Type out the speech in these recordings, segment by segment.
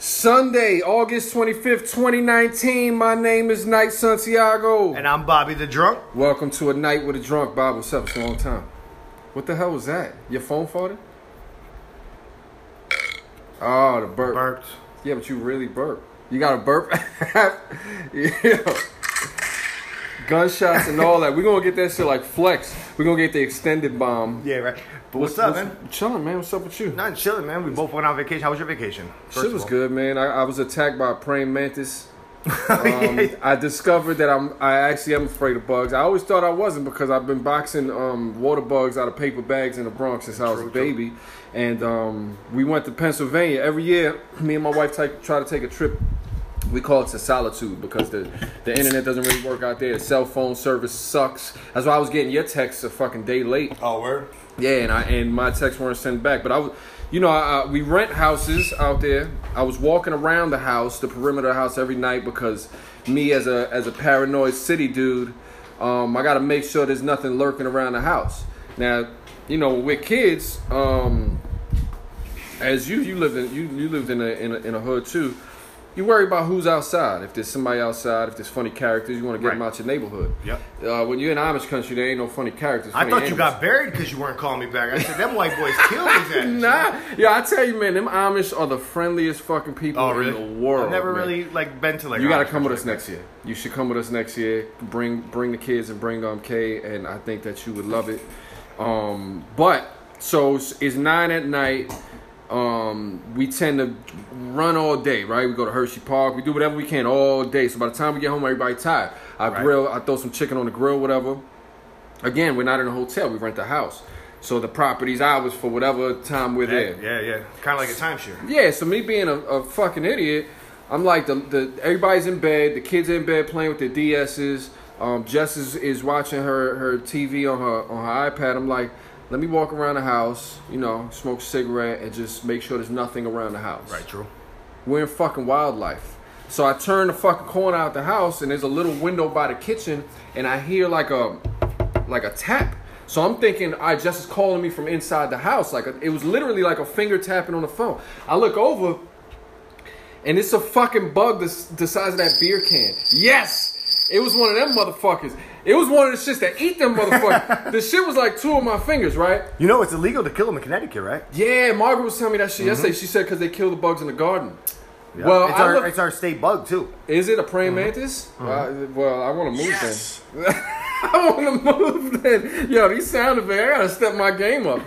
Sunday, August 25th, 2019. My name is Knight Santiago. And I'm Bobby the Drunk. Welcome to A Night with a Drunk. Bob, what's up? It's a long time. What the hell was that? Your phone farted? Oh, the burp. Burped. Yeah, but you really burp. You got a burp? Yeah. Gunshots and all that. We're going to get that shit like flex. We're going to get the extended bomb. Yeah, right. But what's up, man? Chilling, man. What's up with you? Nothing, chilling, man. We both went on vacation. How was your vacation? Shit was good, man. I was attacked by a praying mantis. I discovered that I actually am afraid of bugs. I always thought I wasn't because I've been boxing water bugs out of paper bags in the Bronx since I was a baby. And we went to Pennsylvania. Every year, me and my wife try to take a trip. We call it to solitude because the internet doesn't really work out there. The cell phone service sucks. That's why I was getting your texts a fucking day late. Oh, word? Yeah, and my texts weren't sent back. But I was, we rent houses out there. I was walking around the house, the perimeter of the house every night because me as a paranoid city dude, I got to make sure there's nothing lurking around the house. Now, when we're kids, as you lived in a hood too. You worry about who's outside. If there's somebody outside, if there's funny characters, you want to get them out your neighborhood. Yep. When you're in Amish country, there ain't no funny characters. I thought you got buried because you weren't calling me back. I said, them white boys killed his ass. Nah. Yeah, I tell you, man, them Amish are the friendliest fucking people in the world. I've never man. really been to You got to come with us next year. You should come with us next year. Bring the kids and bring Kay, and I think that you would love it. So it's 9 at night. We tend to run all day, right? We go to Hershey Park. We do whatever we can all day. So by the time we get home, everybody's tired. I grill. I throw some chicken on the grill, whatever. Again, we're not in a hotel. We rent a house. So the property's ours for whatever time we're there. Yeah. Kind of like a timeshare. Yeah, so me being a fucking idiot, I'm like, everybody's in bed. The kids are in bed playing with their DSs. Jess is watching her TV on her iPad. I'm like, let me walk around the house, smoke a cigarette, and just make sure there's nothing around the house. Right, true. We're in fucking wildlife. So I turn the fucking corner out the house, and there's a little window by the kitchen, and I hear like a tap. So I'm thinking, Jess is calling me from inside the house. It was literally like a finger tapping on the phone. I look over, and it's a fucking bug the size of that beer can. Yes! It was one of them motherfuckers. It was one of the shits that eat them motherfuckers. The shit was like 2 of my fingers, right? It's illegal to kill them in Connecticut, right? Yeah, Margaret was telling me that shit yesterday. She said because they kill the bugs in the garden. Yeah. Well, it's our state bug, too. Is it a praying mantis? Well, I want to move then. I want to move then. Yo, these sound effects, I got to step my game up.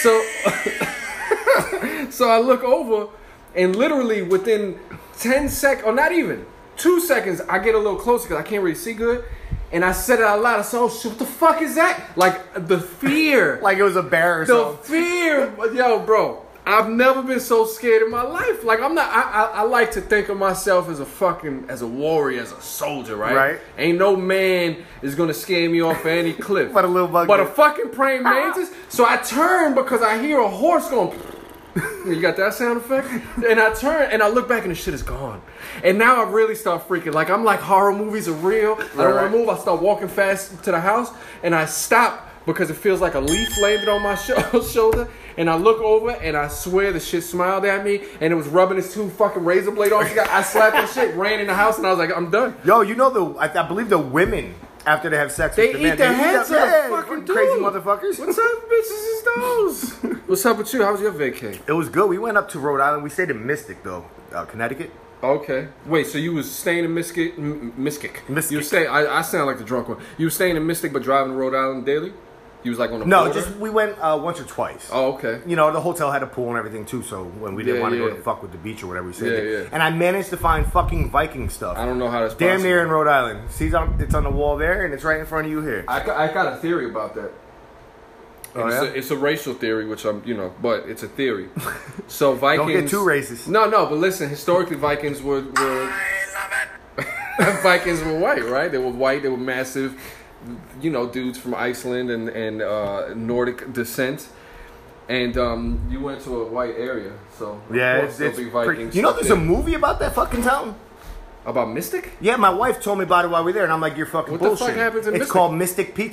So I look over, and literally within 10 seconds, or not even, 2 seconds, I get a little closer because I can't really see good. And I said it out loud. I said, oh, shit, what the fuck is that? Like, the fear. Like it was a bear or something. The fear. Yo, bro, I've never been so scared in my life. Like, I'm not, I like to think of myself as a warrior, as a soldier, right? Right. Ain't no man is going to scare me off of any cliff. But a little bug. But a fucking praying mantis. So I turn because I hear a horse going... You got that sound effect? And I turn and I look back and the shit is gone. And now I really start freaking. I'm like, horror movies are real. I don't want to move. I start walking fast to the house and I stop because it feels like a leaf landed on my shoulder. And I look over and I swear the shit smiled at me and it was rubbing its 2 fucking razor blade off. I slapped that shit, ran in the house, and I was like, I'm done. Yo, I believe the women, after they have sex with the men, eat their heads up. Fucking crazy motherfuckers. What type of bitches is those? What's up with you? How was your vacay? It was good. We went up to Rhode Island. We stayed in Mystic, though, Connecticut. Okay. Wait, so you was staying in Mystic? You stay. I sound like the drunk one. You were staying in Mystic but driving to Rhode Island daily? You was like on the border? We went once or twice. Oh, okay. The hotel had a pool and everything too, so when we didn't want to go to fuck with the beach or whatever, we stayed there. And I managed to find fucking Viking stuff. I don't know how that's damn possible. Near in Rhode Island. See, it's on the wall there, and it's right in front of you here. I got a theory about that. It's a racial theory, which but it's a theory. So Vikings... Don't get too racist. No, but listen, historically Vikings were... I love it. Vikings were white, right? They were white, they were massive... dudes from Iceland and Nordic descent, and you went to a white area, so it's Vikings. There's a movie about that fucking town. About Mystic? Yeah, my wife told me about it while we were there, and I'm like, you're fucking bullshit. What the fuck happens in Mystic? It's called Mystic Pizza.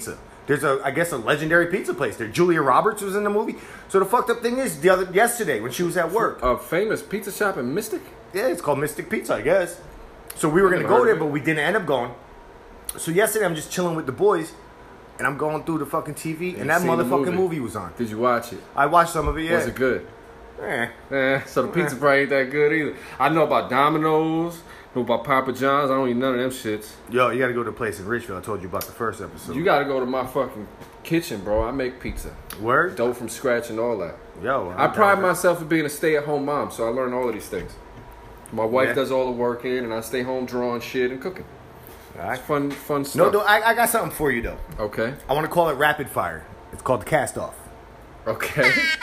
There's I guess a legendary pizza place there. Julia Roberts was in the movie. So the fucked up thing is, yesterday when she was at work, a famous pizza shop in Mystic. Yeah, it's called Mystic Pizza, I guess. So we were gonna go there, but we didn't end up going. So yesterday I'm just chilling with the boys, and I'm going through the fucking TV, and that motherfucking movie was on. Did you watch it? I watched some of it. Yeah. Was it good? So the pizza probably ain't that good either. I know about Domino's. Know about Papa John's. I don't eat none of them shits. Yo, you gotta go to a place in Richfield. I told you about the first episode. You gotta go to my fucking kitchen, bro. I make pizza. Word? Dough from scratch and all that. Yo, I pride myself in being a stay-at-home mom, so I learned all of these things. My wife does all the work in, and I stay home drawing shit and cooking. It's fun stuff. No, I got something for you though. Okay. I want to call it rapid fire. It's called the cast off. Okay.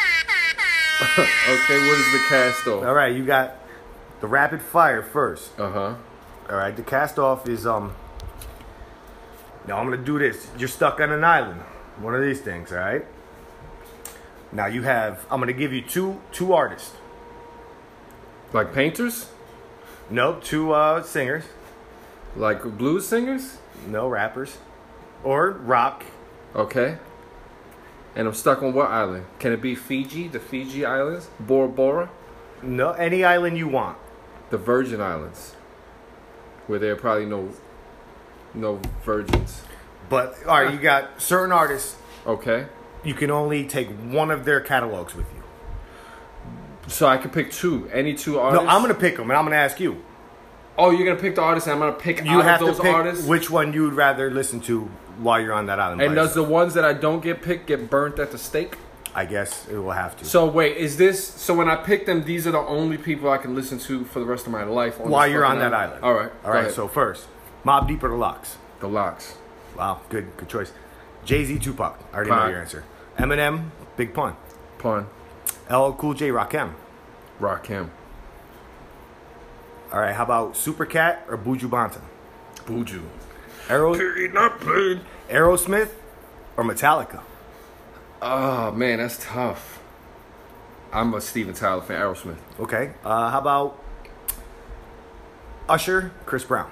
Okay, what is the cast off? All right, you got the rapid fire first. Uh-huh. All right, the cast off is Now I'm gonna do this. You're stuck on an island. One of these things. All right. Now you have. I'm gonna give you two artists. Like painters? No, two singers. Like blues singers? No, rappers. Or rock. Okay. And I'm stuck on what island? Can it be Fiji? The Fiji Islands? Bora Bora? No, any island you want. The Virgin Islands. Where there are probably no virgins. But, all right, you got certain artists. Okay. You can only take one of their catalogs with you. So I can pick any two artists? No, I'm going to pick them, and I'm going to ask you. Oh, you're going to pick the artists, and I'm going to pick you out of those to pick artists? Which one you'd rather listen to while you're on that island. And does the ones that I don't get picked get burnt at the stake? I guess it will have to. So wait, is this... So when I pick them, these are the only people I can listen to for the rest of my life? While you're on that island. All right. All right, so first, Mobb Deep or The Lox? The Lox. Wow, good choice. Jay-Z, Tupac. I already Pun. know your answer. Eminem, Big Pun. Pun. LL Cool J, Rakim. Rakim. All right, how about Super Cat or Buju Banton? Buju. Aerosmith or Metallica? Oh, man, that's tough. I'm a Steven Tyler fan. Aerosmith. Okay. How about Usher, Chris Brown?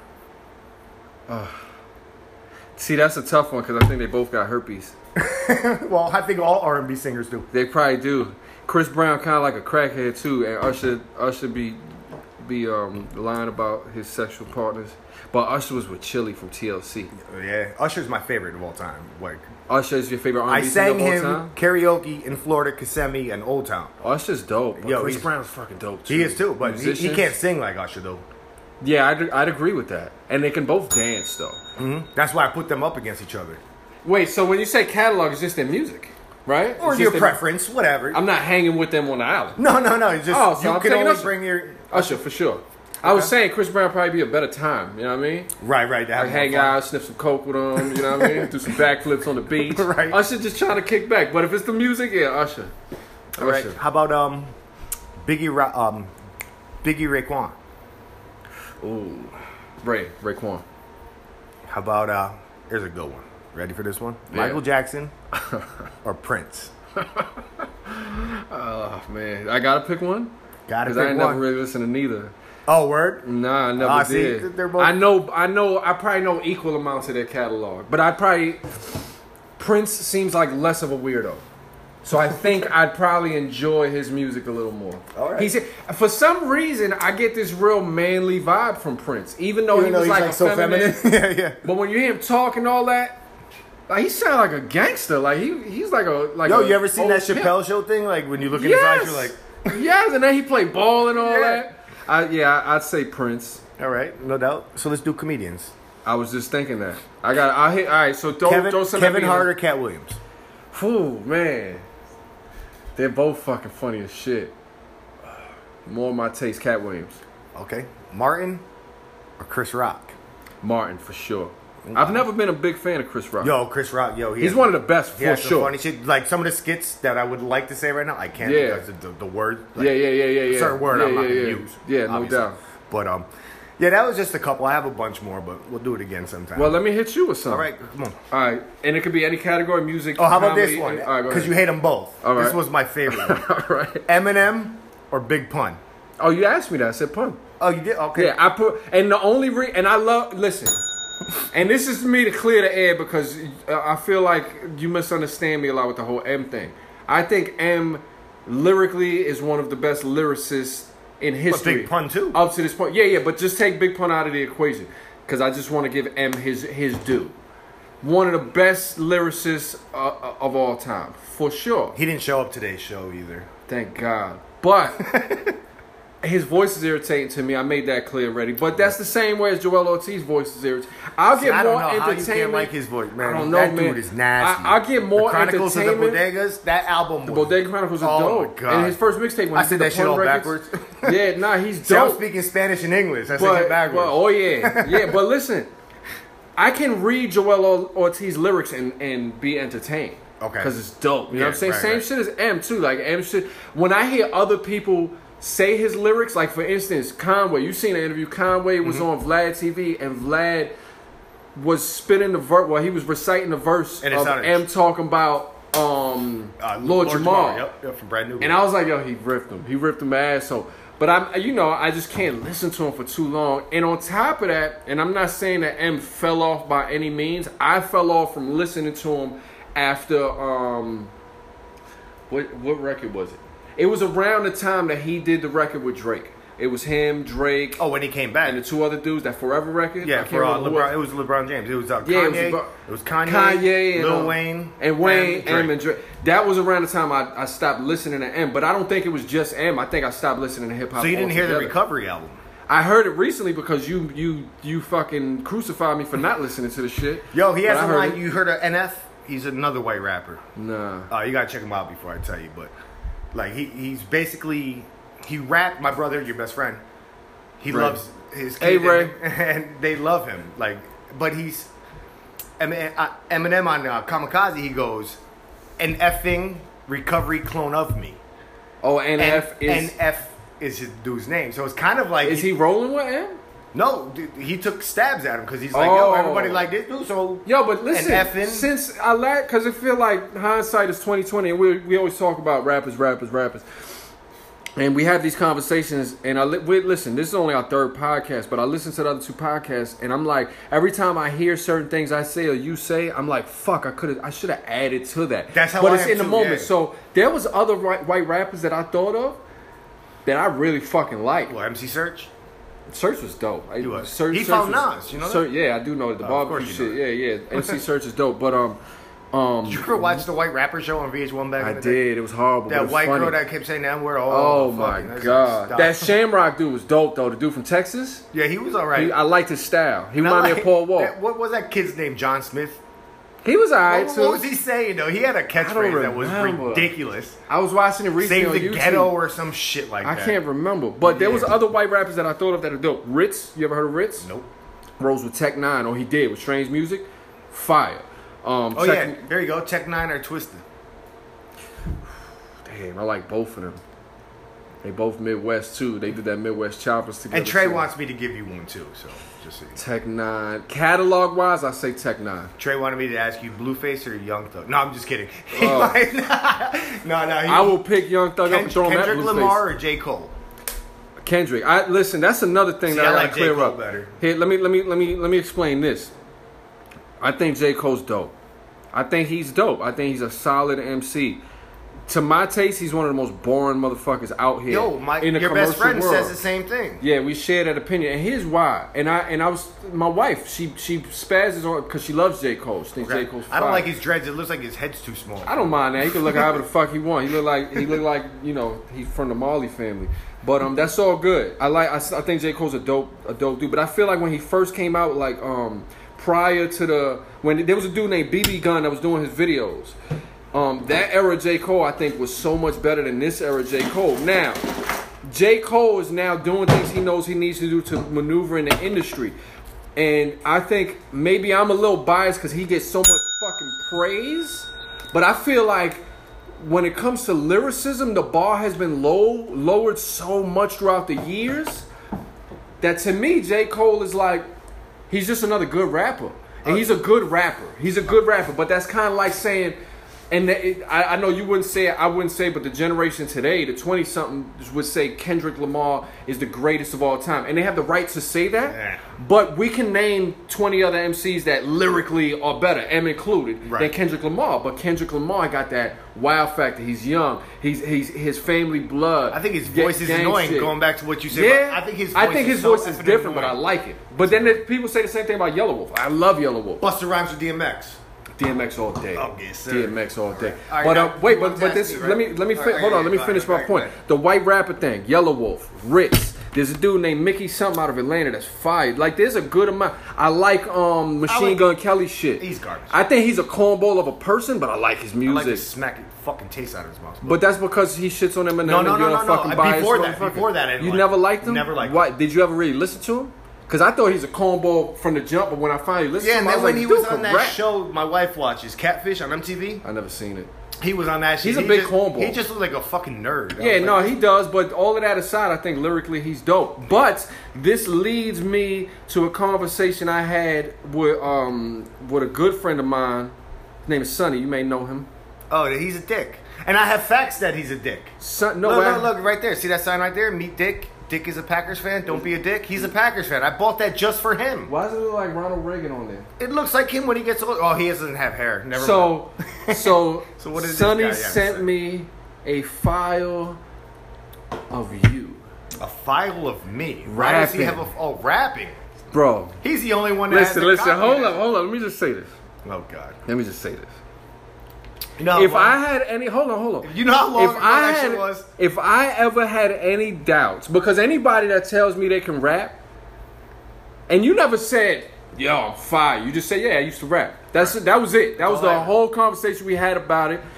See, that's a tough one because I think they both got herpes. Well, I think all R&B singers do. They probably do. Chris Brown kind of like a crackhead too, and Usher be lying about his sexual partners. But Usher was with Chili from TLC. Yeah, Usher's my favorite of all time. Like Usher is your favorite R&B I sang singer of him all time? karaoke in Florida, Kissimmee, and Old Town. Usher's dope. But Yo, Chris Brown's fucking dope too. He is too, but he can't sing like Usher though. Yeah, I'd agree with that. And they can both dance though. Mm-hmm. That's why I put them up against each other. Wait, so when you say catalog, it's just their music, right? Or it's your preference, whatever. I'm not hanging with them on the island. No. It's just so you I'm can taking only Usher. bring your Usher for sure. I was saying Chris Brown probably be a better time. You know what I mean? Right. Like hang out, sniff some coke with him. You know what I mean? Do some backflips on the beach. Right. Usher just trying to kick back. But if it's the music, yeah, Usher. All right. How about Biggie Raekwon? Ooh, Raekwon. How about here's a good one. Ready for this one? Yeah. Michael Jackson or Prince? Oh man, I gotta pick one. Gotta pick because I ain't one. never really listened to neither. Oh, word? Nah, I never did. See, they're both... I know. I probably know equal amounts of their catalog, but Prince seems like less of a weirdo. So I think I'd probably enjoy his music a little more. All right. For some reason, I get this real manly vibe from Prince, even though he was he's like so feminine. Yeah. But when you hear him talking all that, like he sounds like a gangster. Like he's like a Yo, you ever seen that Chappelle Show thing? Like when you look in his eyes, you're like, yes, and then he played ball and all that. I'd say Prince. All right, no doubt. So let's do comedians. I was just thinking that. All right, so throw some Kevin Hart or Cat Williams? Phew, man. They're both fucking funny as shit. More my taste, Cat Williams. Okay. Martin or Chris Rock? Martin, for sure. I've never been a big fan of Chris Rock. Yo, Chris Rock, he's one of the best, for sure. Funny shit. Like some of the skits that I would like to say right now, I can't because the word. Like, yeah. Certain word I'm not going to use. Yeah, no doubt. But, yeah, that was just a couple. I have a bunch more, but we'll do it again sometime. Well, let me hit you with something. All right, come on. All right, and it could be any category, music. Oh, how about comedy, this one? Because you hate them both. All right. This was my favorite one. All right. Eminem or Big Pun? Oh, you asked me that. I said Pun. Oh, you did? Okay. Yeah, and the only and I love. Listen, And this is me to clear the air because I feel like you misunderstand me a lot with the whole M thing. I think M lyrically is one of the best lyricists in history. But Big Pun too. Up to this point. Yeah, but just take Big Pun out of the equation. Because I just want to give M his due. One of the best lyricists of all time. For sure. He didn't show up today's show either. Thank God. But his voice is irritating to me. I made that clear already. But that's the same way as Joel Ortiz's voice is irritating. I'll get I more don't know how entertainment. you can't like his voice, man. I don't know, that man. dude is nasty. I'll get more the Chronicles entertainment. of the Bodegas, that album The was... Bodega Chronicles are Oh, dope. my God. And his first mixtape when I he said did that the shit Pun all records. backwards. Yeah, nah, he's See, I'm dope. speaking Spanish and English. I said it backwards. Oh yeah, yeah. But listen, I can read Joel Ortiz lyrics and be entertained. Okay. Because it's dope. You know what I'm saying? right, Same right. shit as M too. Like M shit. When I hear other people say his lyrics, like for instance, Conway. You seen the interview? Conway was on Vlad TV, and Vlad was spinning the verse. Well, he was reciting the verse And it of sounded- M talking about Lord Jamar. Yep, from Brad New. And I was like, yo, he ripped him. He ripped him ass. So, but I just can't listen to him for too long. And on top of that, and I'm not saying that M fell off by any means. I fell off from listening to him after what record was it? It was around the time that he did the record with Drake. It was him, Drake, Oh, when he came back. and the two other dudes. That Forever record. I Yeah, can't for remember who LeBron. It was LeBron James. It was Yeah, Kanye. it was It was Kanye. Kanye and Lil Wayne. and Wayne, Drake. M, and Drake. That was around the time I stopped listening to M. But I don't think it was just M. I think I stopped listening to hip hop. So you didn't hear the altogether. Recovery album? I heard it recently because you fucking crucified me for not listening to the shit. Yo, he has But I a heard line. it. You heard of NF? He's another white rapper. Nah. You gotta check him out before I tell you. But like he's basically he rapped. My brother, your best friend. He Ray. loves his kid, Hey, Ray. and they love him. Like, but he's Eminem on Kamikaze. He goes, an effing recovery clone of me. Oh, NF is NF is his dude's name. So it's kind of like is he rolling with M? No, dude, he took stabs at him because he's like, Oh. yo, everybody like this dude. So Yo, but listen, and effing. since I like, because I feel like hindsight is 2020, and we always talk about rappers, and we have these conversations. And listen, this is only our third podcast, but I listen to the other two podcasts, and I'm like, every time I hear certain things I say or you say, I'm like, fuck, I should have added to that. That's how but I it's am in the too, moment. yeah. So there was other white rappers that I thought of that I really fucking like. Well, MC Search. Search was dope. He was. Search, He Search found was- Nas, you know that? Search, yeah, I do know the of barbecue course you shit. Yeah. MC Search is dope, but Did you ever watch the White Rapper show on VH1 back I in the day? did. It was horrible. but it That was white funny. girl that kept saying that word. Oh my fucking, that's god, stop. that Shamrock dude was dope though. The dude from Texas. Yeah, he was alright. I liked his style. He reminded me of Paul Wall. What was that kid's name? John Smith. He was alright What too. was he saying though? He had a catchphrase that was remember. ridiculous. I was watching it recently Save on the YouTube. ghetto or some shit like I that. can't remember, but there was Yeah. other white rappers that I thought of that are dope. Ritz, you ever heard of Ritz? Nope. Rose with Tech Nine, or he did with Strange Music. Fire. Oh yeah, there you go. Tech Nine or Twisted. Damn, I like both of them. They both Midwest too. They did that Midwest Choppers together. And Trey too. wants me to give you one too. So just so you know. Tech Nine. Catalog wise, I say Tech Nine. Trey wanted me to ask you Blueface or Young Thug. No, I'm just kidding. Oh. no. I will pick Young Thug up and throw him at Kendrick Blueface. Lamar or J. Cole. Kendrick. Listen. That's another thing See, that I I like gotta J. clear Cole up. better. Here, let me explain this. I think J. Cole's dope. I think he's dope. I think he's a solid MC. To my taste, he's one of the most boring motherfuckers out here. Yo, in the your best commercial friend world. says the same thing. Yeah, we share that opinion, and here's why. And I was my wife. She spazzes on because she loves J. Cole. She thinks J. Cole's fire. I don't like his dreads. It looks like his head's too small. I don't mind that. He can look however the fuck he want. He look like he's from the Marley family. But that's all good. I think J. Cole's a dope dude. But I feel like when he first came out, like prior to when there was a dude named BB Gunn that was doing his videos. That era J. Cole I think was so much better than this era J. Cole. Now, J. Cole is now doing things he knows he needs to do to maneuver in the industry. And I think maybe I'm a little biased because he gets so much fucking praise. But I feel like when it comes to lyricism, the bar has been lowered so much throughout the years that to me, J. Cole is like, he's just another good rapper. And he's a good rapper. He's a good rapper. But that's kind of like saying, And I know you wouldn't say it, I wouldn't say, but the generation today, the 20-somethings would say Kendrick Lamar is the greatest of all time. And they have the right to say that. Yeah. But we can name 20 other MCs that lyrically are better, M included, Right. than Kendrick Lamar. But Kendrick Lamar got that wow factor. He's young. He's his family blood. I think his voice is gang annoying, shit. going back to what you said. Yeah, I think his voice so is effing different, but I annoying. like it. But then people say the same thing about Yellow Wolf. I love Yellow Wolf. Busta Rhymes with DMX. DMX all day. Oh, yes, sir. DMX all day. All right, But now, wait, you want but to this. ask me, right? Let me All right, hold on. Let me go finish ahead, my point. go ahead. The white rapper thing. Yellow Wolf, Ritz. There's a dude named Mickey something out of Atlanta that's fired. Like there's a good amount. I like Machine Gun Kelly shit. He's garbage. I think he's a cornball of a person, but I like his I like to music. smack the fucking taste out of his mouth. But that's because he shits on Eminem. No, and you're a fucking biased motherfucker. Before that, I didn't you like never him. liked him. Never liked Why? him. Did you ever really listen to him? Because I thought he's a cornball from the jump, but when I finally listened Yeah, to and him, I then was when like, he dude was on can that rap. show my wife watches, Catfish on MTV, I never seen it. he was on that shit. He's a He big just- cornball. He just looked like a fucking nerd. I Yeah, was no, like, he does. But all of that aside, I think lyrically he's dope. But this leads me to a conversation I had with a good friend of mine. His name is Sonny. You may know him. Oh, he's a dick. And I have facts that he's a dick. Look, right there. See that sign right there? Meet Dick. Dick is a Packers fan. Don't be a dick. He's a Packers fan. I bought that just for him. Why does it look like Ronald Reagan on there? It looks like him when he gets old. Oh, he doesn't have hair. Never mind. So So what did this Sonny guy have to sent say? me a file of you, A file of me. Why does he have Rapping. rapping? bro. He's the only one that has Listen, the copy hold of up. Let me just say this. that. Oh God. Let me just say this. You know, If I had any, hold on. you know how long If ago I that shit had, was? if I ever had any doubts, because anybody that tells me they can rap, and you never said, "Yo, I'm fire," you just say, "Yeah, I used to rap." That was it. That was the whole conversation we had about it.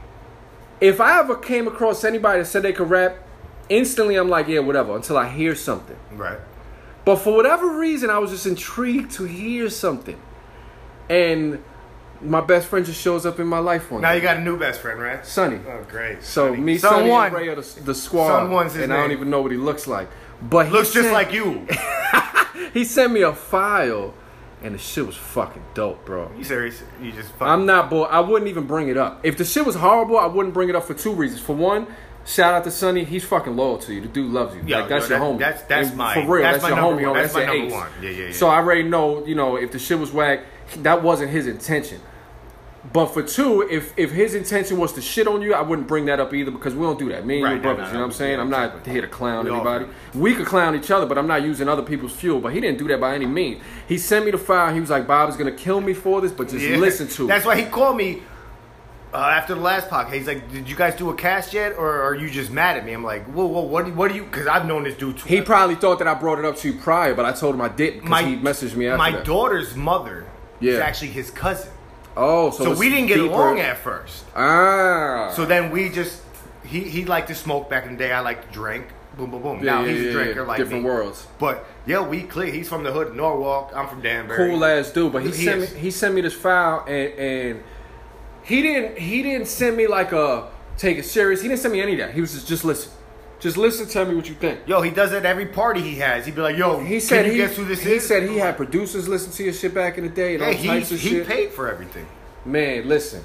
If I ever came across anybody that said they could rap, instantly I'm like, "Yeah, whatever," until I hear something. Right. But for whatever reason, I was just intrigued to hear something, and my best friend just shows up in my life one Now day. you got a new best friend, right? Sonny. Oh, great. So me, Son Sonny, one. and Ray are the squad, Son one's his and I don't name. even know what he looks like. But he Looks just sent- like you. he sent me a file, and the shit was fucking dope, bro. You serious? You just fucking... I'm not bored. I wouldn't even bring it up. If the shit was horrible, I wouldn't bring it up for two reasons. For one, shout out to Sonny. He's fucking loyal to you. The dude loves you. Yo, like that's yo, your that- homie. that's And my- for real. that's That's, my your number homie. one. That's That's my your number ace. one. Yeah. So I already know. If the shit was whack, that wasn't his intention. But for two, if his intention was to shit on you, I wouldn't bring that up either because we don't do that. Me and Right, you are brothers. no, You know what I'm saying? yeah, I'm not exactly. here to clown We all anybody. do. We could clown each other, but I'm not using other people's fuel. But he didn't do that by any means. He sent me the file. He was like, "Bob is gonna kill me for this, but just Yeah. listen to it." That's why he called me after the last podcast. He's like, "Did you guys do a cast yet, or are you just mad at me?" I'm like, "Whoa, what do you?" Because I've known this dude too. He probably thought that I brought it up to you prior, but I told him I didn't because he messaged me after my that. daughter's mother is Yeah. actually his cousin, Oh, so it's we didn't get deeper. along at first. Ah. So then we just he liked to smoke back in the day. I liked to drink. Boom, boom, boom. Yeah, Now yeah, he's yeah, a drinker yeah. like different me. worlds. But yeah, we clear. He's from the hood, Norwalk. I'm from Danbury. Cool ass dude, but he He sent me this file and he didn't send me like a take it serious. He didn't send me any of that. He was just listen. Just listen, tell me what you think. Yo, he does it at every party he has. He'd be like, "Yo, He said can you he guess who this he is?" said he had producers listen to your shit back in the day and Yeah, all types of he shit. paid for everything. Man, listen.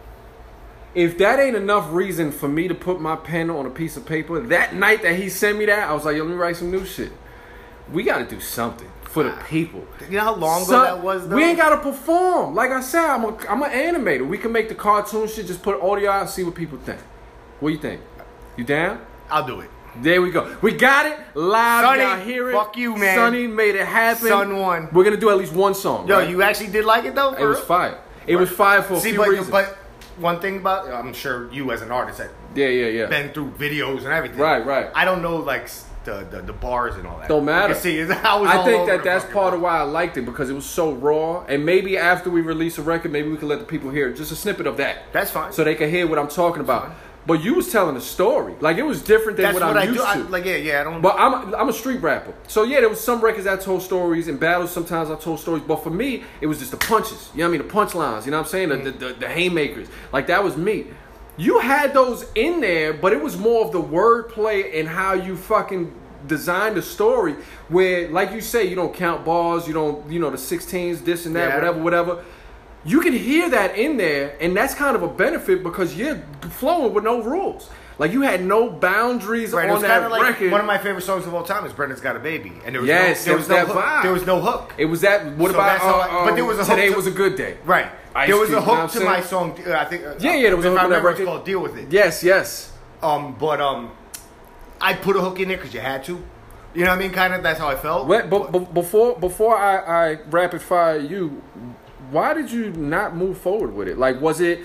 If that ain't enough reason for me to put my pen on a piece of paper, that night that he sent me that, I was like, "Yo, let me write some new shit." We got to do something for the people. You know how long ago Son, that was, though? we ain't gotta perform. Like I said, I'm an animator. We can make the cartoon shit, just put audio out and see what people think. What you think? You down? I'll do it. There we go. We got it live. Sonny, Y'all hear it? fuck you, man. Sonny made it happen. Son one. We're gonna do at least one song. Yo, right? you actually did like it though? It was fire. It was fire for a See, few reasons. but one thing about I'm sure you as an artist have yeah. been through videos and everything. Right. I don't know like the bars and all that. Don't matter. You can see, I was all think over that the that's fucking part place. of why I liked it because it was so raw. And maybe after we release a record, maybe we can let the people hear just a snippet of that. That's fine. So they can hear what I'm talking about. But you was telling a story. Like it was different than That's what what I'm I used do. to. I don't. But I'm a street rapper. So yeah, there was some records I told stories. In battles, sometimes I told stories. But for me, it was just the punches. You know what I mean? The punchlines. You know what I'm saying? The haymakers. Like that was me. You had those in there, but it was more of the wordplay and how you fucking designed the story. Where, like you say, you don't count bars. You don't, the 16s, this and that, Yeah. whatever. you can hear that in there, and that's kind of a benefit because you're flowing with no rules. Like you had no boundaries Right, it was on kind that of like record. one of my favorite songs of all time is "Brenda's Got a Baby," and there was Yes, no, it was that hook. vibe. There was no hook. It was that. What So about? that's how but there was a hook Today to- was a good day. Right. Ice there was Cube, a you know what hook I'm to saying? my song. I think. Yeah, there was a if hook I on that remember, it's record. called "Deal with It." Yes, yes. But I put a hook in there because you had to. You know what I mean? Kind of. That's how I felt. But before I rapid fire you, why did you not move forward with it? Like, was it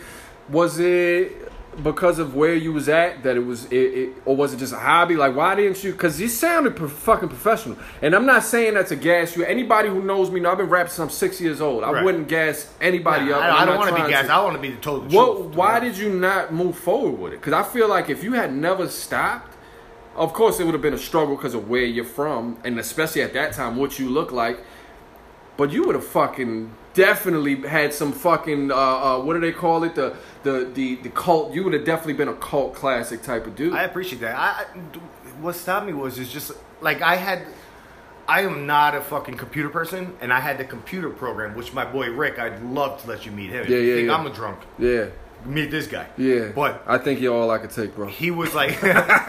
because of where you was at that it was or was it just a hobby? Like, why didn't you? Because you sounded fucking professional, and I'm not saying that to gas you. Anybody who knows me, know I've been rapping since I'm 6 years old. I Right. woudy gas anybody up. I I'm don't not want to be trying gassed. I want to be the total truth. Why did you not move forward with it? Because I feel like if you had never stopped, of course it would have been a struggle because of where you're from, and especially at that time, what you look like. But you would have fucking definitely had some fucking what do they call it? The cult. You would have definitely been a cult classic type of dude. I appreciate that. What stopped me was just like I am not a fucking computer person, and I had the computer program, which my boy Rick, I'd love to let you meet him. If you think I'm a drunk. Yeah. Meet this guy. Yeah. But I think you're all I could take, bro. he was like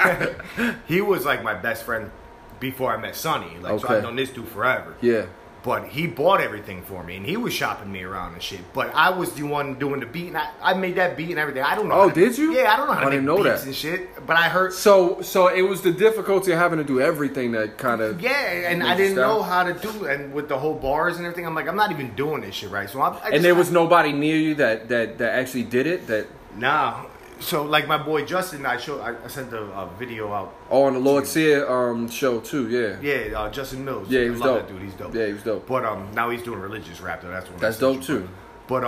he was like my best friend before I met Sonny. Like so Okay. I've known this dude forever. Yeah. But he bought everything for me, and he was shopping me around and shit. But I was the one doing the beat, and I made that beat and everything. I don't know. Oh, how to- did you? Yeah, I don't know how to I didn't make know beats that. and shit. But I heard. So it was the difficulty of having to do everything that kind of Yeah, and I didn't know how to do it. And with the whole bars and everything, I'm like, I'm not even doing this shit right. So And there was nobody near you that actually did it. That Nah. So like my boy Justin, I sent a video out. on the Lord Sear show too. Yeah. Yeah, Justin Mills. Yeah, he I was love dope. That dude, he's dope. Yeah, he was dope. But now he's doing religious rap though. That's dope too. But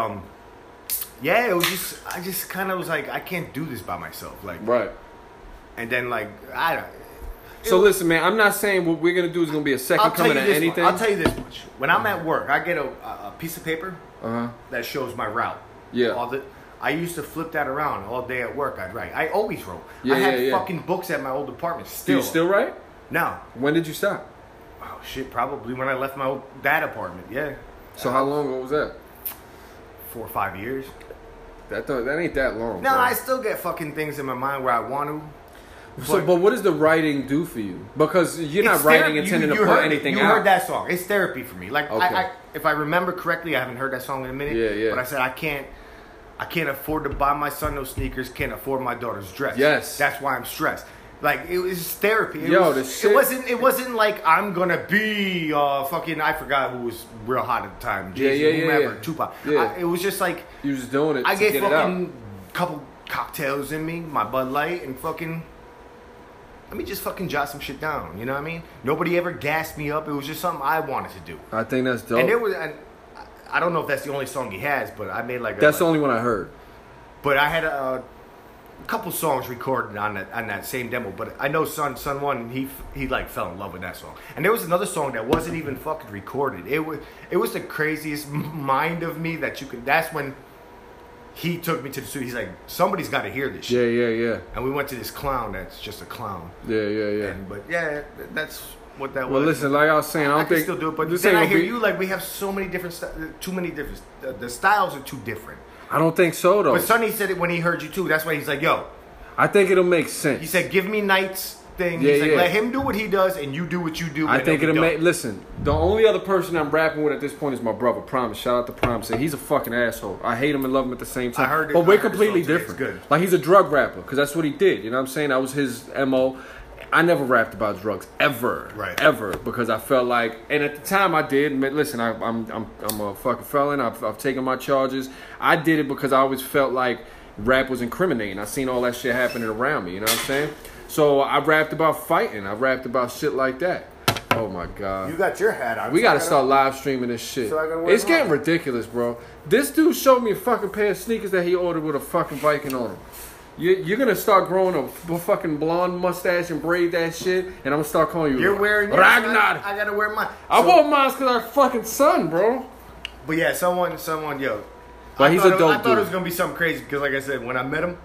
yeah, it was just I just kind of was like I can't do this by myself. Like Right. and then like I don't. So listen, man. I'm not saying what we're gonna do is gonna be a 2nd coming to anything. I'll tell you this much. When I'm at work, I get a piece of paper that shows my route. Yeah. I used to flip that around all day at work. I'd write. I always wrote. Yeah, I had yeah. fucking books at my old apartment. Do Still. you still write? No. When did you stop? Oh shit! Probably when I left my old dad apartment. Yeah. So how long ago was that? 4 or 5 years. That ain't that long. No, bro. I still get fucking things in my mind where I want to. So, but what does the writing do for you? Because you're not It's writing therapy. intending to You put heard- anything you out. heard that song. It's therapy for me. Like, Okay. if I remember correctly, I haven't heard that song in a minute. Yeah, yeah. But I said I can't afford to buy my son those sneakers. Can't afford my daughter's dress. Yes. That's why I'm stressed. Like it was therapy. Yo, the shit- It wasn't like I'm gonna be fucking. I forgot who was real hot at the time. Yeah, Jay-Z, yeah, whomever, yeah. Tupac. Yeah. It was just like You was doing it I to get get it out. fucking couple cocktails in me, my Bud Light, and fucking. Let me just fucking jot some shit down. You know what I mean? Nobody ever gassed me up. It was just something I wanted to do. I think that's dope. And there was, and I don't know if that's the only song he has, but I made like That's the only one I heard. But I had a couple songs recorded on that same demo. But I know Son One, he like fell in love with that song. And there was another song that wasn't even fucking recorded. It was the craziest mind of me that you could. That's when he took me to the studio. He's like, somebody's got to hear this shit. Yeah. And we went to this clown that's just a clown. Yeah. But yeah, that's what that Well, was. listen, like I was saying, I I don't can think still do it, but this then ain't I gonna hear be- you like we have so many different, too many different. The styles are too different. I don't think so though. But Sonny said it when he heard you too. That's why he's like, yo. I think it'll make sense. He said, give me Knight's thing. Yeah, He's like, yeah. let him do what he does, and you do what you do. I and think it'll it'll be make. dope. Listen, the only other person I'm rapping with at this point is my brother Promise. Shout out to Promise. And he's a fucking asshole. I hate him and love him at the same time. I heard it- but I we're heard the completely song today. different. It's good. Like he's a drug rapper because that's what he did. You know what I'm saying? That was his mo. I never rapped about drugs ever, Right. Ever, because I felt like, and at the time I did. Listen, I'm a fucking felon. I've taken my charges. I did it because I always felt like rap was incriminating. I seen all that shit happening around me. You know what I'm saying? So I rapped about fighting. I rapped about shit like that. Oh my god. You got your hat on. We so gotta I start live streaming this shit. So I gotta wear It's getting mine. ridiculous, bro. This dude showed me a fucking pair of sneakers that he ordered with a fucking Viking on them. You're gonna start growing a fucking blonde mustache and braid that shit, and I'm gonna start calling you. You're wearing yours. Ragnar. I gotta wear mine. I So- wore mine because our fucking son, bro. But yeah, someone, yo. But he's a dope I thought dude. it was gonna be something crazy because, like I said, when I met him,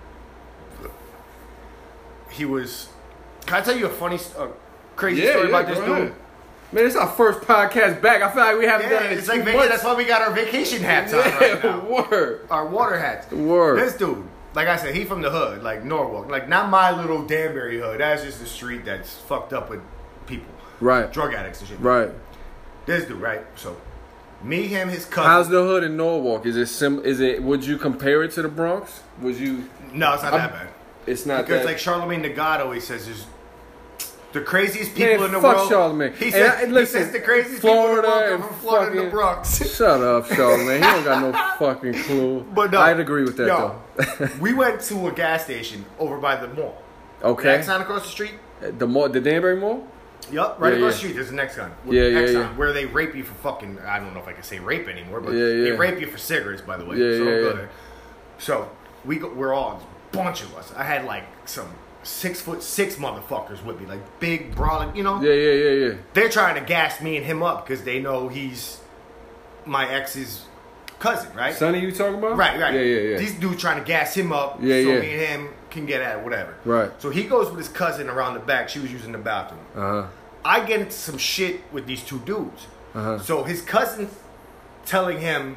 he was. Can I tell you a funny, crazy story about this go dude? ahead. Man, it's our first podcast back. I feel like we haven't done it. It's like that's why we got our vacation hats on right now. Word. Our water hats. Word. This dude, like I said, he from the hood, like Norwalk. Like, not my little Danbury hood. That's just the street that's fucked up with people. Right. Drug addicts and shit. Right. This dude, right? So, me, him, his cousin. How's the hood in Norwalk? Is it? Would you compare it to the Bronx? Would you? No, it's not that bad. It's not because that. like Charlemagne the God always says, there's the craziest people in the fuck world. Charlemagne. He says the craziest Florida people in the world and come from Florida and the Bronx. Shut up, Charlemagne. He don't got no fucking clue. But no, I'd agree with that though. We went to a gas station over by the mall. Okay. Exxon across the street. The mall, the Danbury Mall. Yup, right across the street. There's an Exxon. Yeah. Where they rape you for fucking. I don't know if I can say rape anymore, but Yeah. they rape you for cigarettes, by the way. Yeah, so yeah, don't go there. So we're all a bunch of us. I had like some 6'6" motherfuckers with me, like big, broad, you know. Yeah. They're trying to gas me and him up because they know he's my ex's cousin, right? Sonny, you talking about? Right. Yeah. These dudes trying to gas him up so me and him can get at it, whatever. Right. So he goes with his cousin around the back. She was using the bathroom. Uh-huh. I get into some shit with these two dudes. Uh-huh. So his cousin telling him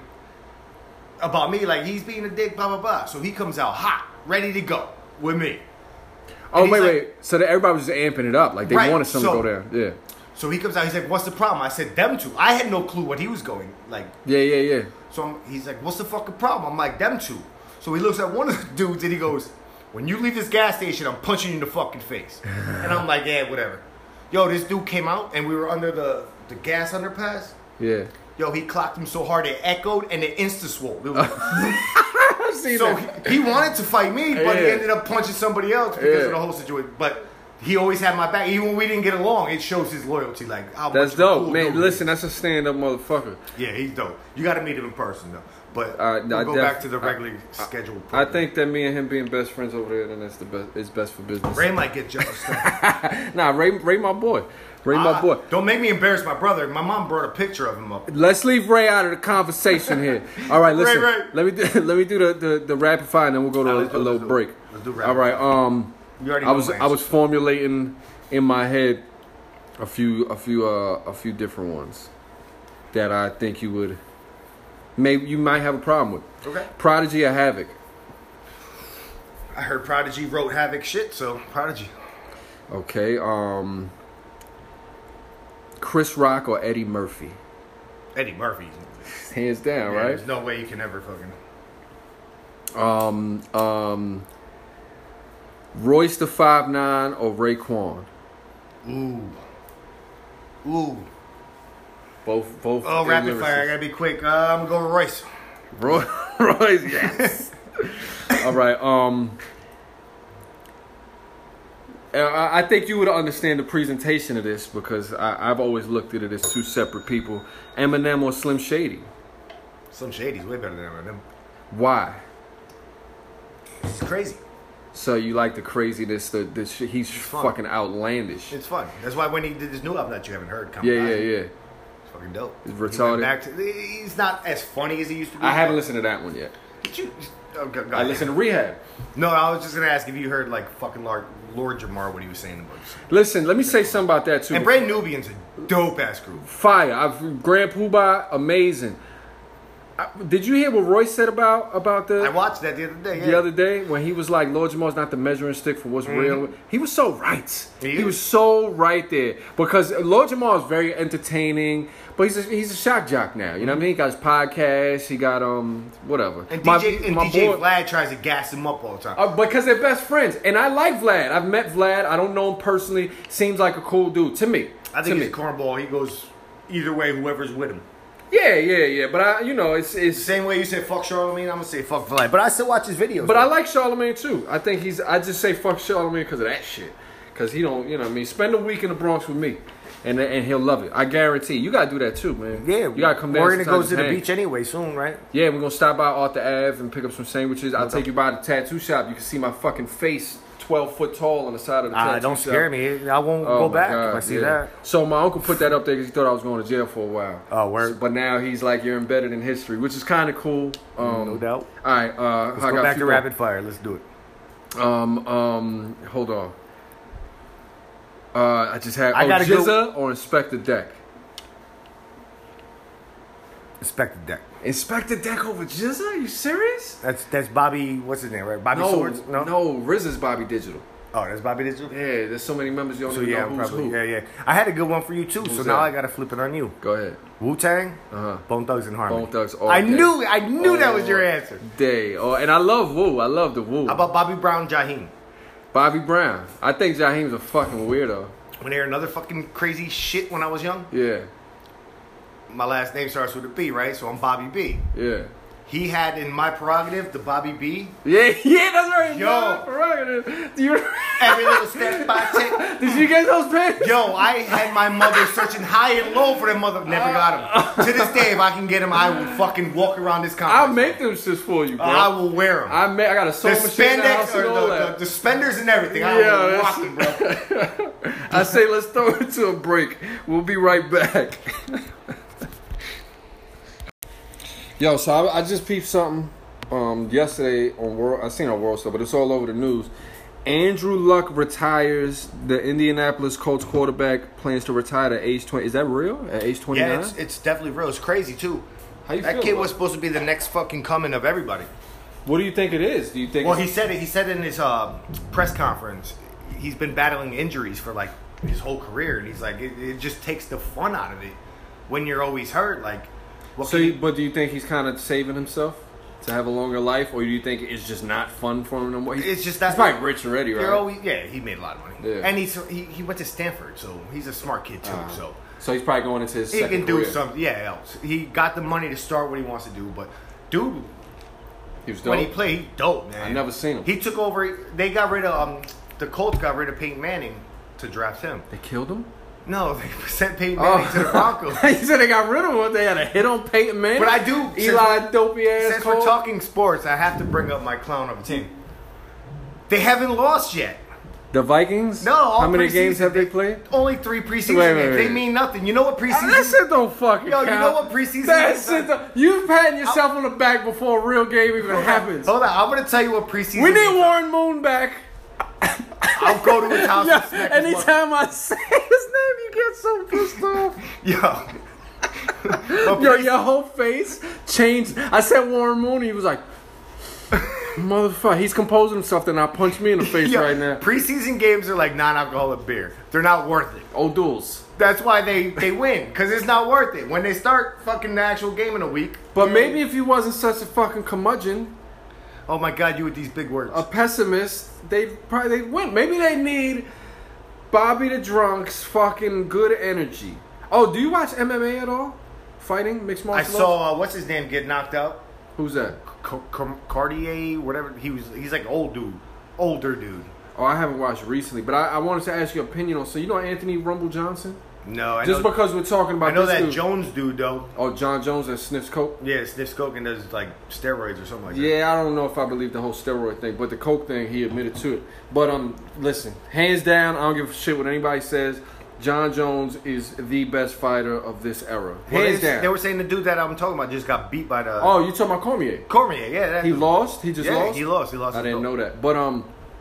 about me, like he's being a dick, blah, blah, blah. So he comes out hot, ready to go with me. Oh, And wait. So that everybody was just amping it up. Like they Right, wanted something so- to go down. Yeah. So he comes out, he's like, what's the problem? I said, them two. I had no clue what he was going, like. Yeah. So he's like, what's the fucking problem? I'm like, them two. So he looks at one of the dudes and he goes, when you leave this gas station, I'm punching you in the fucking face. And I'm like, yeah, whatever. Yo, this dude came out and we were under the gas underpass. Yeah. Yo, he clocked him so hard it echoed and it insta-swole. It was- I see so that. he wanted to fight me, but he Yeah. ended up punching somebody else because of the whole situation. But he always had my back. Even when we didn't get along, it shows his loyalty. Like, how That's much of a dope, cool man. dude he Listen, is. that's a stand-up motherfucker. Yeah, he's dope. You got to meet him in person, though. But No, we'll go back to the regularly scheduled I program. think that me and him being best friends over there, then that's the best. It's best for business. Ray might get jealous. Nah, Ray, my boy. Ray, my boy. Don't make me embarrass my brother. My mom brought a picture of him up. Let's leave Ray out of the conversation here. All right, listen. Ray. Let me do the rapid fire, and then we'll go to Let's a little break. Let's do rapid All right. You already I know was my I was answer. formulating in my head a few different ones that I think you might have a problem with. Okay. Prodigy or Havoc? I heard Prodigy wrote Havoc shit, so Prodigy. Okay. Chris Rock or Eddie Murphy? Eddie Murphy. Hands down, Yeah, right? There's no way you can ever fucking. Royce the 5'9" or Raekwon? Ooh. Both. Oh, rapid fire. I gotta be quick. I'm gonna go with Royce. Royce, yes. All right. I think you would understand the presentation of this because I've always looked at it as two separate people. Eminem or Slim Shady? Slim Shady's way better than Eminem. Why? It's crazy. So you like the craziness? He's fun. fucking outlandish. It's fun. That's why when he did this new album that you haven't heard, Yeah. it's fucking dope. It's He went retarded. back to- he's not as funny as he used to be. I haven't listened to that one yet. Did you? Oh, go I ahead. listened to Rehab. No, I was just gonna ask if you heard like fucking Lord Jamar what he was saying about this. Listen, let me say something about that too. And Brand Nubian's a dope ass group. Fire. Grand Poobah, amazing. Did you hear what Royce said about the? I watched that the other day. Yeah. The other day when he was like, Lord Jamal's not the measuring stick for what's real. He was so right. He He was so right there. Because Lord Jamal is very entertaining, but he's a shock jock now. You know what I mean? He got his podcast, he got whatever. And My DJ boy- Vlad tries to gas him up all the time. because they're best friends. And I like Vlad. I've met Vlad. I don't know him personally. Seems like a cool dude to me. I think he's a cornball. He goes either way, whoever's with him. Yeah. But it's The same way you said fuck Charlamagne, I'm gonna say fuck Vlad. But I still watch his videos. But I like Charlamagne too. I think I just say fuck Charlamagne because of that shit. Because he don't, you know what I mean? Spend a week in the Bronx with me. And he'll love it. I guarantee. You got to do that too, man. Yeah. You got to come down. We're gonna go sometimes to the and hang. beach anyway soon, right? Yeah, we're going to stop by Arthur Ave and pick up some sandwiches. I'll take you by the tattoo shop. You can see my fucking face 12 foot tall on the side of the tattoo shop. Don't scare me. I won't Oh go my back God, if I see yeah. that. So my uncle put that up there because he thought I was going to jail for a while. Oh, word. But now he's like, you're embedded in history, which is kind of cool. No doubt. All right. Let's go back to rapid fire. Let's do it. Hold on. I just had I gotta go- Jizza or Inspector Deck. Inspector Deck. Inspector Deck over Jizza? Are you serious? That's Bobby. What's his name? Right? Bobby No, Swords. no, RZA's Bobby Digital. Oh, that's Bobby Digital. Yeah, there's so many members you don't So even yeah, know who's probably. who. Yeah. I had a good one for you too. So Who's now that? I gotta flip it on you. Go ahead. Wu-Tang. Bone Thugs and Harmony. Bone Thugs all I day. knew that was your answer. Day. Oh, and I love Wu. I love the Wu. How about Bobby Brown, Jaheim? Bobby Brown. I think Jaheim's a fucking weirdo. When they heard another fucking crazy shit when I was young. Yeah. My last name starts with a B, right? So I'm Bobby B. Yeah. He had in my prerogative the Bobby B. Yeah, that's right. Yo. Prerogative. Do you Every little step I take. Did you get those pins? Yo, I had my mother searching high and low for them mother. Never got them. To this day, if I can get them, I will fucking walk around this complex. I'll make them shits for you, bro. I will wear them. I got a The sewing machine in the house spandex and all or that. the suspenders and everything. I Yeah, will that's- rock them, bro. I say let's throw it to a break. We'll be right back. Yo, so I just peeped something yesterday on World. I seen it on World Star, but it's all over the news. Andrew Luck retires. The Indianapolis Colts quarterback plans to retire at age 20. Is that real? At age 29? Yeah, it's definitely real. It's crazy too. How you That feel kid about was it? supposed to be the next fucking coming of everybody. What do you think it is? Do you think? Well, it's- he said it. He said in his press conference, he's been battling injuries for like his whole career, and he's like, it just takes the fun out of it when you're always hurt. Like, what So, can you- but do you think he's kind of saving himself to have a longer life, or do you think it's just not fun for him no more? It's just that he's probably rich already, right? You're always, yeah, he made a lot of money, Yeah. and he went to Stanford, so he's a smart kid too. So he's probably going into his He second can do career. something. Yeah, else he got the money to start what he wants to do. But dude, He was dope. when he played, he dope, man. I never seen him. He took over. They got rid of the Colts got rid of Peyton Manning to draft him. They killed him? No, they sent Peyton Manning to the Broncos. You said they got rid of him. They had a hit on Peyton Manning. But I do. Eli dopey ass. Since we're talking sports, I have to bring up my clown of a team. They haven't lost yet. The Vikings? No, all How many preseason. games have they played? Only 3 preseason Wait, games. wait. They mean nothing. You know what preseason? That shit don't fucking Yo, count. you know what preseason That is? shit don't, you patting yourself on the back before a real game even happens. Hold on, I'm gonna tell you what preseason. We need is. Warren Moon back. I'll go to his house. Yo, and smack his butt. anytime I say his name, you get so pissed off. Yo. But Yo, your whole face changed. I said Warren Moon, he was like, motherfucker, he's composing himself, then I punch me in the face Yo, right now. preseason games are like non-alcoholic beer. They're not worth it. O'Doul's. That's why they win, because it's not worth it. When they start fucking the actual game in a week. But maybe if he wasn't such a fucking curmudgeon, Oh my God, you with these big words. a pessimist, they'd win. Maybe they need Bobby the Drunk's fucking good energy. Oh, do you watch MMA at all? Fighting? Mixed I martial arts? saw, what's his name, get knocked out? Who's that? Cartier, whatever. He's like old dude. Older dude. Oh, I haven't watched recently, but I wanted to ask your opinion on. So you know Anthony Rumble Johnson? No, I Just know. because we're talking about I know this that dude. Jones dude though. Oh, John Jones that sniffs coke. Yeah, sniffs coke and does like steroids or something like that. Yeah, I don't know if I believe the whole steroid thing, but the coke thing, he admitted to it. But listen, hands down, I don't give a shit what anybody says. John Jones is the best fighter of this era. Well, Hands down. they were saying the dude that I'm talking about just got beat by the Oh, you talking about Cormier? Cormier. Yeah, that He dude. lost. He just Yeah, lost. he lost. He lost. I his didn't belt. know that. But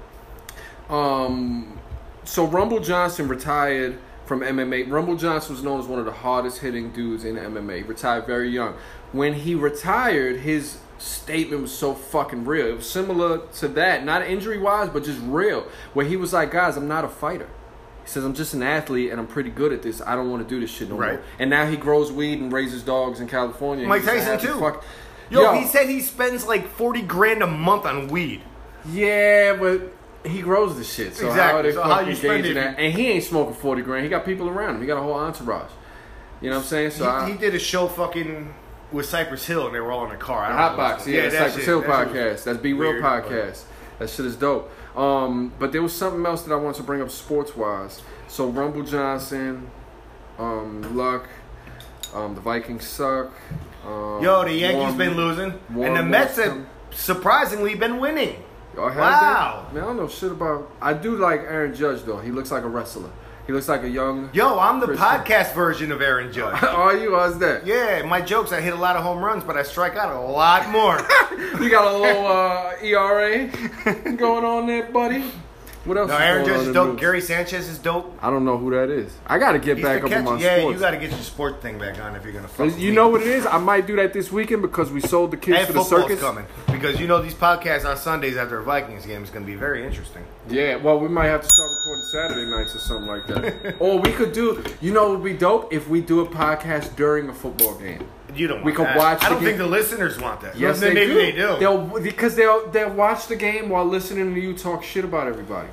so Rumble Johnson retired from MMA. Rumble Johnson was known as one of the hardest hitting dudes in MMA. He retired very young. When he retired, his statement was so fucking real. It was similar to that, not injury wise, but just real. Where he was like, guys, I'm not a fighter. He says, I'm just an athlete and I'm pretty good at this. I don't want to do this shit no Right. more. And now he grows weed and raises dogs in California. Mike He's a Tyson, happy too. fuck- Yo, he said he spends like $40,000 a month on weed. Yeah, but he grows the shit. So how Exactly. are they So how fucking you spend gauging it? that? And he ain't smoking 40 grand. He got people around him. He got a whole entourage. You know what I'm saying? So He did a show fucking with Cypress Hill and they were all in a car. I don't know Hotbox, what's- yeah, that's that Cypress shit- Hill that shit was podcast. That's Be Real weird, podcast. That shit is dope. But there was something else that I wanted to bring up sports wise. So Rumble Johnson, Luck, the Vikings suck. Yo, the Yankees Warren- been losing, Warren and the Mets Moon- have surprisingly been winning. Y'all have Wow. been? Man, I don't know shit about. I do like Aaron Judge though. He looks like a wrestler. He looks like a young. Yo, I'm the Christian. podcast version of Aaron Judge. Are you? How's that? Yeah, my jokes, I hit a lot of home runs, but I strike out a lot more. You got a little ERA going on there, buddy. What else? No, is Aaron going Judge on is in dope. news? Gary Sanchez is dope. I don't know who that is. I got to get He's back the up on my catcher. Yeah, sports. you got to get your sport thing back on if you're gonna. Fuck You know what it is? I might do that this weekend because we sold the kids And to the football's circus. coming because you know these podcasts on Sundays after a Vikings game is going to be very interesting. Yeah, well, we might have to start recording Saturday nights or something like that. Or we could do, you know, what would be dope if we do a podcast during a football game. You don't. Want We could that. watch I the don't game. think the listeners want that. Yes, Maybe they do. They'll watch the game while listening to you talk shit about everybody.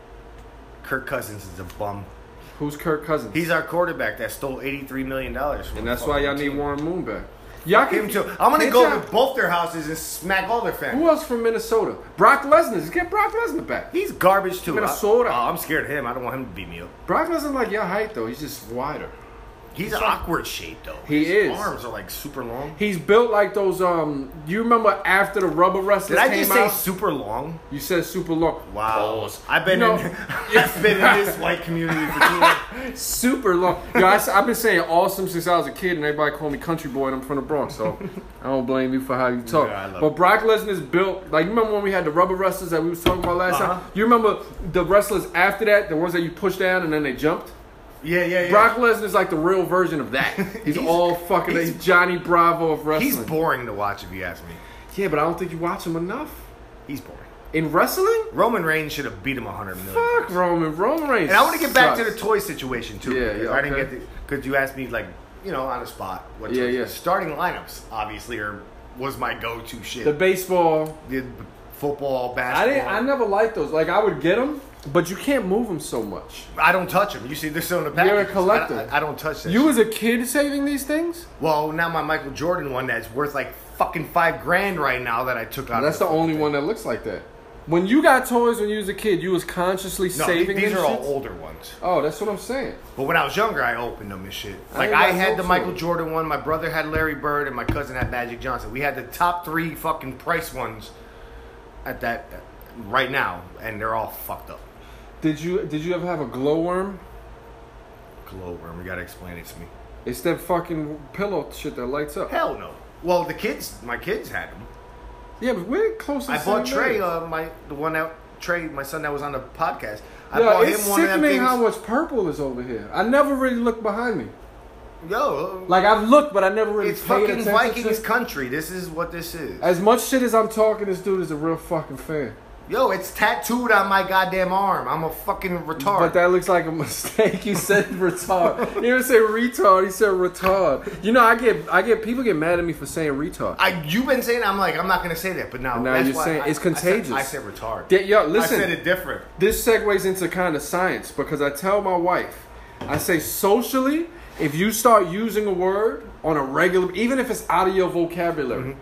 Kirk Cousins is a bum. Who's Kirk Cousins? He's our quarterback that stole $83 million. And that's why y'all need Warren Moon back. Y'all Him can too. I'm gonna can't go y'all- to both their houses and smack all their families. Who else from Minnesota? Brock Lesnar. Get Brock Lesnar back. He's garbage too. Minnesota. I'm scared of him. I don't want him to beat me up. Brock Lesnar like your height though. He's just wider. He's awkward shaped though. He His is. arms are like super long. He's built like those. You remember after the rubber wrestlers Did I came just say out? super long? You said super long. Wow. Pause. I've been No. I've been in this white community for too long. Super long. Yo, I've been saying awesome since I was a kid, and everybody called me country boy, and I'm from the Bronx, so I don't blame you for how you talk. Yeah, I love but it. Brock Lesnar's built like, you remember when we had the rubber wrestlers that we was talking about last Uh-huh. time? You remember the wrestlers after that, the ones that you pushed down and then they jumped? Yeah. Brock Lesnar's like the real version of that. He's all fucking he's Johnny Bravo of wrestling. He's boring to watch if you ask me. Yeah, but I don't think you watch him enough. He's boring. In wrestling? Roman Reigns should have beat him 100 million. Fuck Roman. Roman Reigns. And I want to get back to sucks. the toy situation too. Yeah, because yeah, I didn't okay. get because you asked me like on the spot. What Yeah, toys. yeah. Starting lineups obviously was my go-to shit. The baseball. The football, basketball. I never liked those. Like, I would get them, but you can't move them so much. I don't touch them. You see, they're still in the package. You're a collector. I don't touch that. You shit. as a kid saving these things? Well, now my Michael Jordan one that's worth like fucking $5,000 right now that I took out. That's the only one that looks like that. When you got toys when you was a kid, you was consciously No, saving these them are all shits? older ones. Oh, that's what I'm saying. But when I was younger, I opened them and shit. Like ain't I got had no the clue. Michael Jordan one, my brother had Larry Bird, and my cousin had Magic Johnson. We had the top 3 fucking price ones at that right now, and they're all fucked up. Did you ever have a glowworm? Glowworm, you gotta explain it to me. It's that fucking pillow shit that lights up. Hell no. Well, my kids had them. Yeah, but we're close to the I bought same Trey, age. my son that was on the podcast. I Yo, bought it's him one of them sickening things. how much purple is over here. I never really looked behind me. Yo, Like, I've looked, but I never really it's paid fucking attention Vikings to. country. This is what this is. As much shit as I'm talking, this dude is a real fucking fan. Yo, it's tattooed on my goddamn arm. I'm a fucking retard. But that looks like a mistake. You said retard. You didn't say retard. He said retard. You know, I get people get mad at me for saying retard. You've been saying I'm not gonna say that, but now Now that's you're why saying it's contagious. I said retard. Yo, listen. I said it different. This segues into kind of science because I tell my wife, I say socially, if you start using a word on a regular, even if it's out of your vocabulary,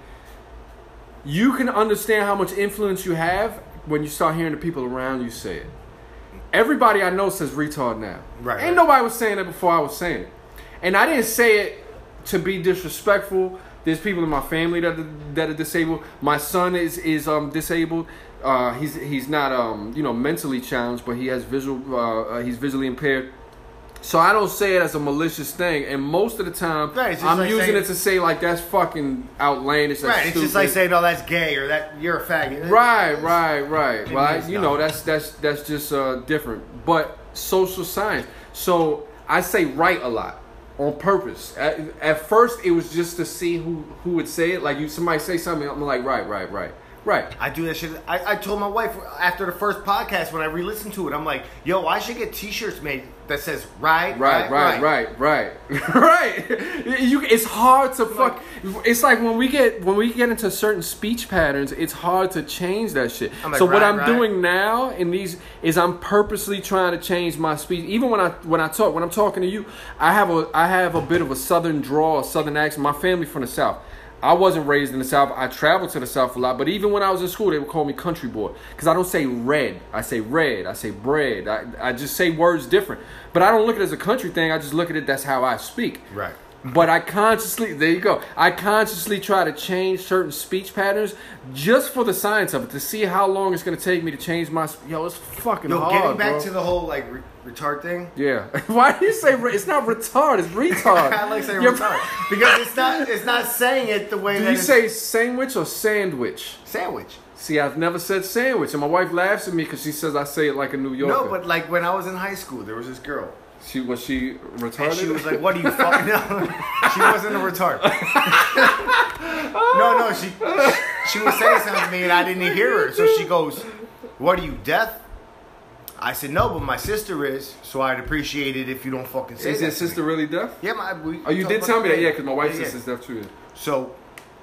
you can understand how much influence you have when you start hearing the people around you say it. Everybody I know says retard now. Right, Ain't right. nobody was saying it before I was saying it. And I didn't say it to be disrespectful. There's people in my family that are disabled. My son is disabled. He's not mentally challenged, but he has he's visually impaired. So I don't say it as a malicious thing, and most of the time Right, it's just I'm like using saying- it to say like that's fucking outlandish. That's Right, it's just stupid. like saying, "Oh, that's gay," or "That you're a faggot." Right. It Well, means you know nothing. that's just different. But social science. So I say right a lot on purpose. At first, it was just to see who would say it. Like somebody say something, I'm like right. I do that shit. I told my wife after the first podcast when I re-listened to it, I'm like, "Yo, I should get T-shirts made that says right." It's hard to fuck. It's like when we get into certain speech patterns, it's hard to change that shit. I'm like, so what right, I'm right. doing now in these is I'm purposely trying to change my speech. Even when I'm talking to you, I have a bit of a southern drawl, a southern accent. My family from the South. I wasn't raised in the South. I traveled to the South a lot. But even when I was in school, they would call me country boy. Because I don't say red. I say red. I say bread. I just say words different. But I don't look at it as a country thing. I just look at it, that's how I speak. Right. But I consciously try to change certain speech patterns just for the science of it, to see how long it's going to take me to change my... Yo, it's fucking hard, Getting back bro. to the whole like retard thing. Yeah. Why do you say... It's not retard, it's retard. I like saying You're- retard because it's not saying it the way Do that you it's say sandwich or sandwich? sandwich. See, I've never said sandwich, and my wife laughs at me because she says I say it like a New Yorker. No, but like when I was in high school, there was this girl. Was she retarded? And she was like, "What are you fucking?" No, she wasn't a retard. No, she was saying something to me and I didn't hear her. So she goes, "What are you, deaf?" I said, "No, but my sister is, so I'd appreciate it if you don't fucking say that." Is your sister really deaf? Yeah, you did tell me that, yeah, because my wife's sister's deaf too. So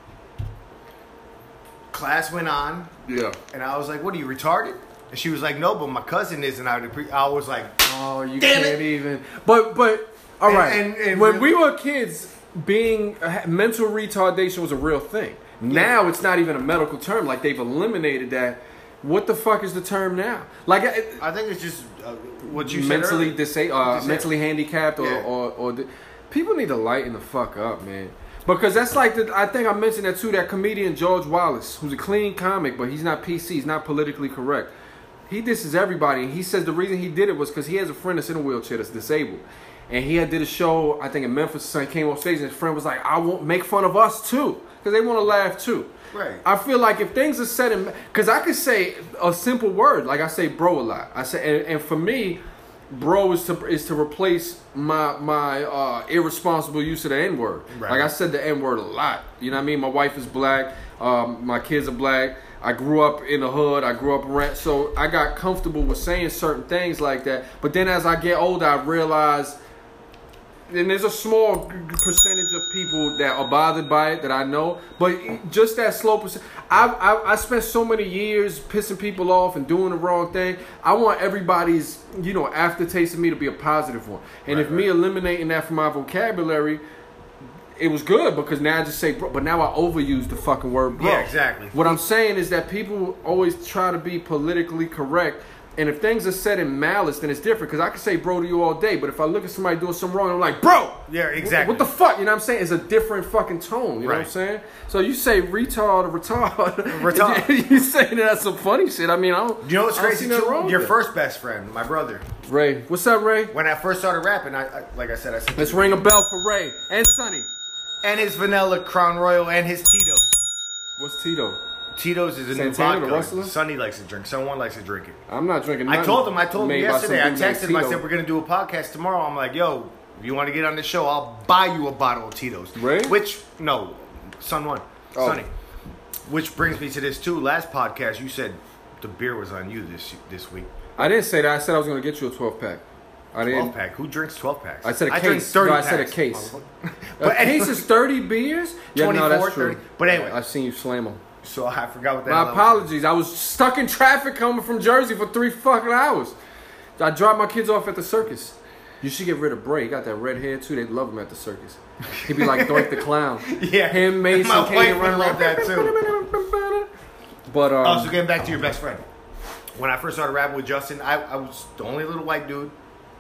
class went on. Yeah. And I was like, "What are you, retarded?" And she was like, "No, but my cousin is," and I was like, "Oh, you damn can't it. even." But all right. And when we were kids, being mental retardation was a real thing. Now it's not even a medical term. Like they've eliminated that. What the fuck is the term now? Like I think it's just what you mentally said mentally handicapped, or people need to lighten the fuck up, man. Because that's like I think I mentioned that too. That comedian George Wallace, who's a clean comic, but he's not PC. He's not politically correct. He disses everybody, and he says the reason he did it was because he has a friend that's in a wheelchair that's disabled, and he did a show I think in Memphis. So he came off stage, and his friend was like, "I won't make fun of us too," because they want to laugh too. Right. I feel like if things are said in, because I could say a simple word, like I say bro a lot. I say, and for me, bro is to replace my irresponsible use of the N word. Right. Like I said the N word a lot. You know what I mean? My wife is black. My kids are black. I grew up in the hood. I grew up around, so I got comfortable with saying certain things like that. But then as I get older, I realize, and there's a small percentage of people that are bothered by it that I know, but just that slow percent. I spent so many years pissing people off and doing the wrong thing. I want everybody's aftertaste of me to be a positive one. And if me eliminating that from my vocabulary, it was good because now I just say bro, but now I overuse the fucking word bro. Yeah, exactly. What I'm saying is that people always try to be politically correct. And if things are said in malice, then it's different. Because I can say bro to you all day, but if I look at somebody doing something wrong, I'm like, bro! Yeah, exactly. What the fuck? You know what I'm saying? It's a different fucking tone. You know what I'm saying? So you say retard or retard. You saying that's some funny shit. I mean, I don't. You know what's crazy too? Your there. first best friend, my brother. Ray. What's up, Ray? When I first started rapping, I like I said, let's ring a bell for Ray and Sonny. And his vanilla Crown Royal and his Tito. What's Tito? Tito's is a new vodka. Sonny likes to drink. Someone likes to drink it. I'm not drinking nothing. I told him yesterday. I texted him. I said, we're going to do a podcast tomorrow. I'm like, yo, if you want to get on the show, I'll buy you a bottle of Tito's. Ray? Sonny. Which brings me to this, too. Last podcast, you said the beer was on you this week. I didn't say that. I said I was going to get you a 12-pack. 12-pack? Who drinks 12-packs? I said a case. Drink 30 I said a case. But a case is 30 beers? 24, that's true. 30. But anyway. I've seen you slam them. So I forgot what that My apologies. I was stuck in traffic coming from Jersey for 3 fucking hours. I dropped my kids off at the circus. You should get rid of Bray. He got that red hair too. They love him at the circus. He'd be like Doink the Clown. Yeah. Him, Mason, my wife running love that too. But so getting back to your best friend. When I first started rapping with Justin, I was the only little white dude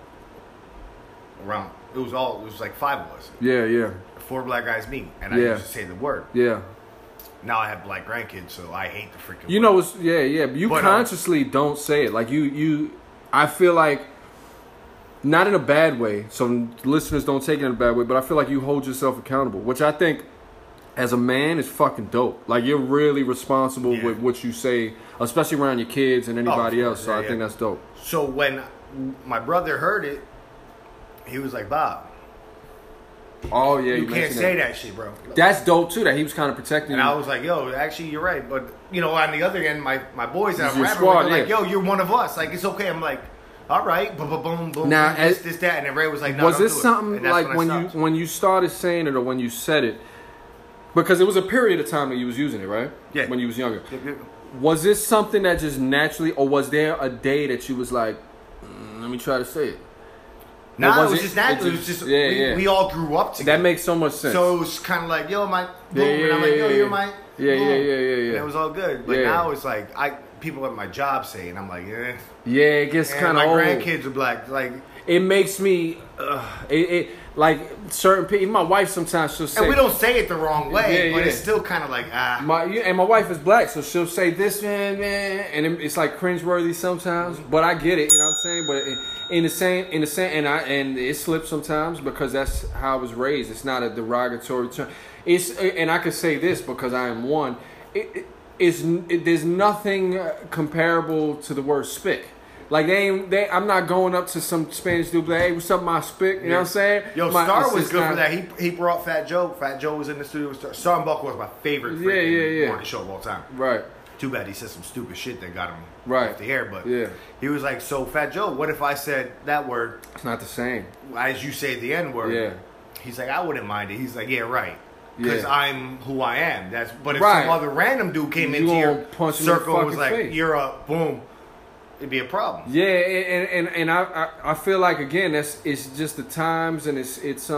around. It was like 5 of us. Yeah. 4 black guys, me, and I used to say the word. Yeah. Now I have black grandkids, so I hate the freaking. You know, but you consciously don't say it. Like I feel like, not in a bad way. So listeners don't take it in a bad way, but I feel like you hold yourself accountable, which I think, as a man, is fucking dope. Like you're really responsible with what you say, especially around your kids and anybody else. So I think that's dope. So when my brother heard it, he was like, "Bob, oh yeah, you can't say that shit, bro." That's dope too. That he was kind of protecting and you. I was like, "Yo, actually, you're right." But on the other end, my boys that I'm rapping squad, with, like, "Yo, you're one of us. Like, it's okay." I'm like, "All right, boom, boom, now, this, that," and then Ray was like, "No, was don't this do something it." like when you started saying it or when you said it? Because it was a period of time that you was using it, right? Yeah. When you was younger. Yeah. Was this something that just naturally, or was there a day that you was like, let me try to say it? No, it was just natural. It was just we all grew up together. That makes so much sense. So it was kind of like, "Yo, my," and I'm like, "Yo, you're my." Yeah. And it was all good. But now it's like people at my job say, and I'm like, "Eh." Yeah, it gets kind of old. My grandkids are black. Like it makes me, like certain people. Even my wife sometimes she'll say, and we don't say it the wrong way, but it's still kind of like my wife is black, so she'll say this man, and it's like cringeworthy sometimes. But I get it, you know what I'm saying. But in the same, and it slips sometimes because that's how I was raised. It's not a derogatory term. And I could say this because I am one. there's nothing comparable to the word spick. Like I'm not going up to some Spanish dude like, hey, what's up, my spick? You know what I'm saying? Yo, Star was good for that. He brought Fat Joe. Fat Joe was in the studio with Star. Star Buck was my favorite morning show of all time. Right. Too bad he said some stupid shit that got him off the air. But he was like, so Fat Joe, what if I said that word? It's not the same. As you say the N word. Yeah. He's like, I wouldn't mind it. He's like, yeah, right. Because I'm who I am. But if some other random dude came into your circle and was like, face. You're a boom, it'd be a problem. Yeah, and I feel like again it's just the times, and it's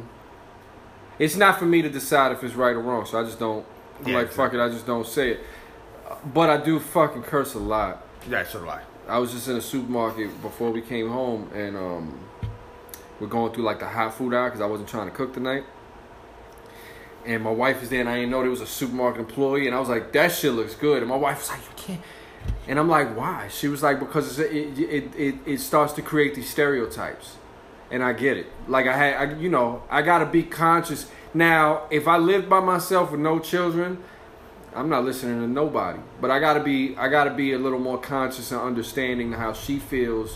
not for me to decide if it's right or wrong. So I just don't. I'm like, fuck it, I just don't say it. But I do fucking curse a lot. Yeah, so do I. I was just in a supermarket before we came home, and we're going through like the hot food aisle because I wasn't trying to cook tonight. And my wife is there, and I didn't know there was a supermarket employee. And I was like, that shit looks good. And my wife was like, you can't. And I'm like, why? She was like, because it starts to create these stereotypes. And I get it. Like, I got to be conscious. Now, if I lived by myself with no children, I'm not listening to nobody. But I got to be a little more conscious and understanding how she feels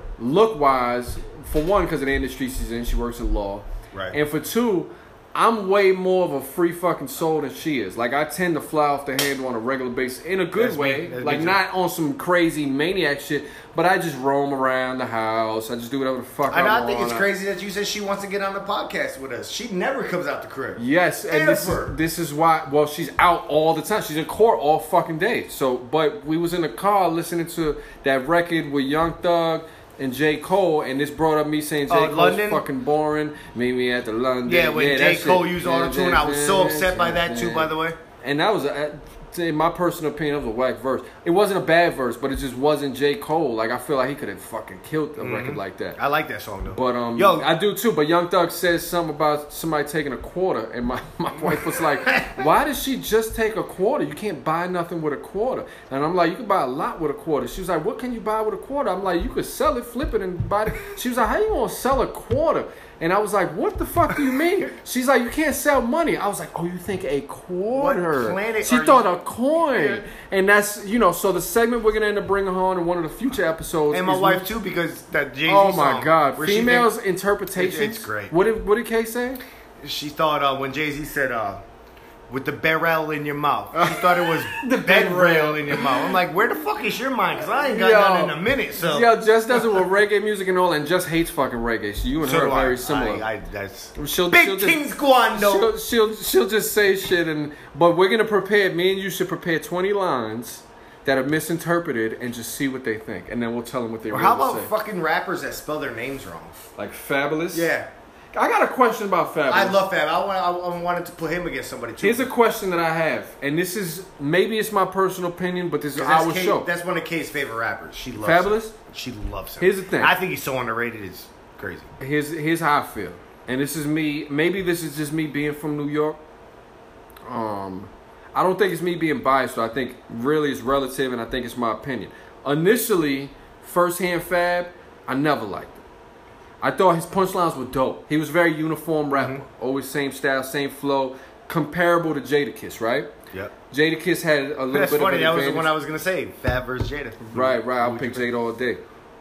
look-wise. For one, because of the industry she's in. She works in law. Right. And for two, I'm way more of a free fucking soul than she is. Like, I tend to fly off the handle on a regular basis in a good way. Like, not on some crazy maniac shit, but I just roam around the house. I just do whatever the fuck I want. And I think it's crazy that you said she wants to get on the podcast with us. She never comes out the crib. Yes, and this is why, well, she's out all the time. She's in court all fucking day. So, but we was in the car listening to that record with Young Thug and J. Cole, and this brought up me saying J. Cole's London? Fucking boring. Meet me at the London. Yeah, when J. Cole used auto-tune, I was so upset by that too, by the way. And that was, in my personal opinion, it was a whack verse. It wasn't a bad verse, but it just wasn't J. Cole. Like, I feel like he could have fucking killed a record like that. I like that song, though. But, I do too, but Young Thug says something about somebody taking a quarter, and my wife was like, why did she just take a quarter? You can't buy nothing with a quarter. And I'm like, you can buy a lot with a quarter. She was like, what can you buy with a quarter? I'm like, you could sell it, flip it, and buy it. She was like, how you gonna sell a quarter? And I was like, what the fuck do you mean? She's like, you can't sell money. I was like, oh, you think a quarter? What planet she thought a coin. Yeah. And that's, so the segment we're going to end up bringing her on in one of the future episodes. And my wife, too, because that Jay-Z song. Oh, my my God. Females' interpretations. It's great. What did Kay say? She thought when Jay-Z said, with the barrel in your mouth. She thought it was the bed rail in your mouth. I'm like, where the fuck is your mind? Because I ain't got none in a minute. So Jess does it with reggae music and all, and Jess hates fucking reggae. So you and her are very similar. She'll King's Guando. She'll just say shit, but we're gonna prepare. Me and you should prepare 20 lines that are misinterpreted and just see what they think, and then we'll tell them what they really say. How about fucking rappers that spell their names wrong? Like Fabulous? Yeah. I got a question about Fabulous. I love Fab. I wanted to put him against somebody too. Here's a question that I have, and this is maybe it's my personal opinion, but this is our show. That's one of Kay's favorite rappers. She loves Fabulous. Him. She loves him. Here's the thing. I think he's so underrated. It's crazy. Here's how I feel, and this is me. Maybe this is just me being from New York. I don't think it's me being biased. So I think really it's relative, and I think it's my opinion. Initially, firsthand Fab, I never liked it. I thought his punchlines were dope. He was very uniform rapper. Mm-hmm. Always same style, same flow. Comparable to Jadakiss, right? Yep. Jadakiss had a little bit of an advantage. That's funny. That was the one I was going to say. Fab versus Jada. Right. I'll pick Jada all day.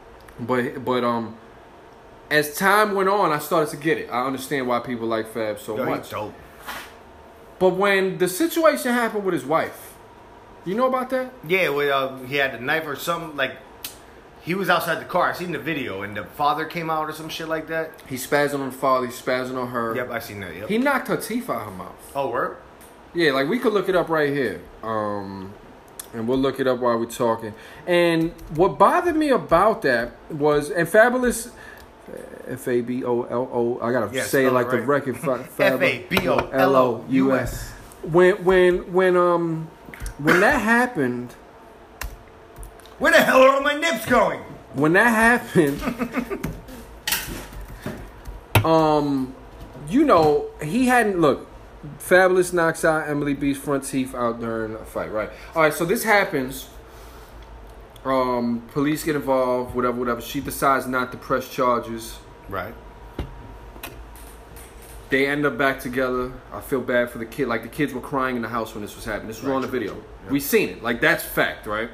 But as time went on, I started to get it. I understand why people like Fab so much. He's dope. But when the situation happened with his wife, you know about that? Yeah, he had a knife or something like... He was outside the car. I seen the video, and the father came out or some shit like that. He spazzing on the father. He spazzing on her. Yep, I seen that. Yep. He knocked her teeth out her mouth. Oh, word? Yeah, like we could look it up right here. And we'll look it up while we're talking. And what bothered me about that was, and Fabulous, Fabolo. I gotta say it like right. The record. Fabolous. When that happened. Where the hell are all my nips going? When that happened, he hadn't look. Fabulous knocks out Emily B's front teeth out during a fight, right? All right, so this happens. Police get involved, whatever. She decides not to press charges. Right. They end up back together. I feel bad for the kid. Like, the kids were crying in the house when this was happening. This was on the video. Yep. We seen it. Like, that's fact, right?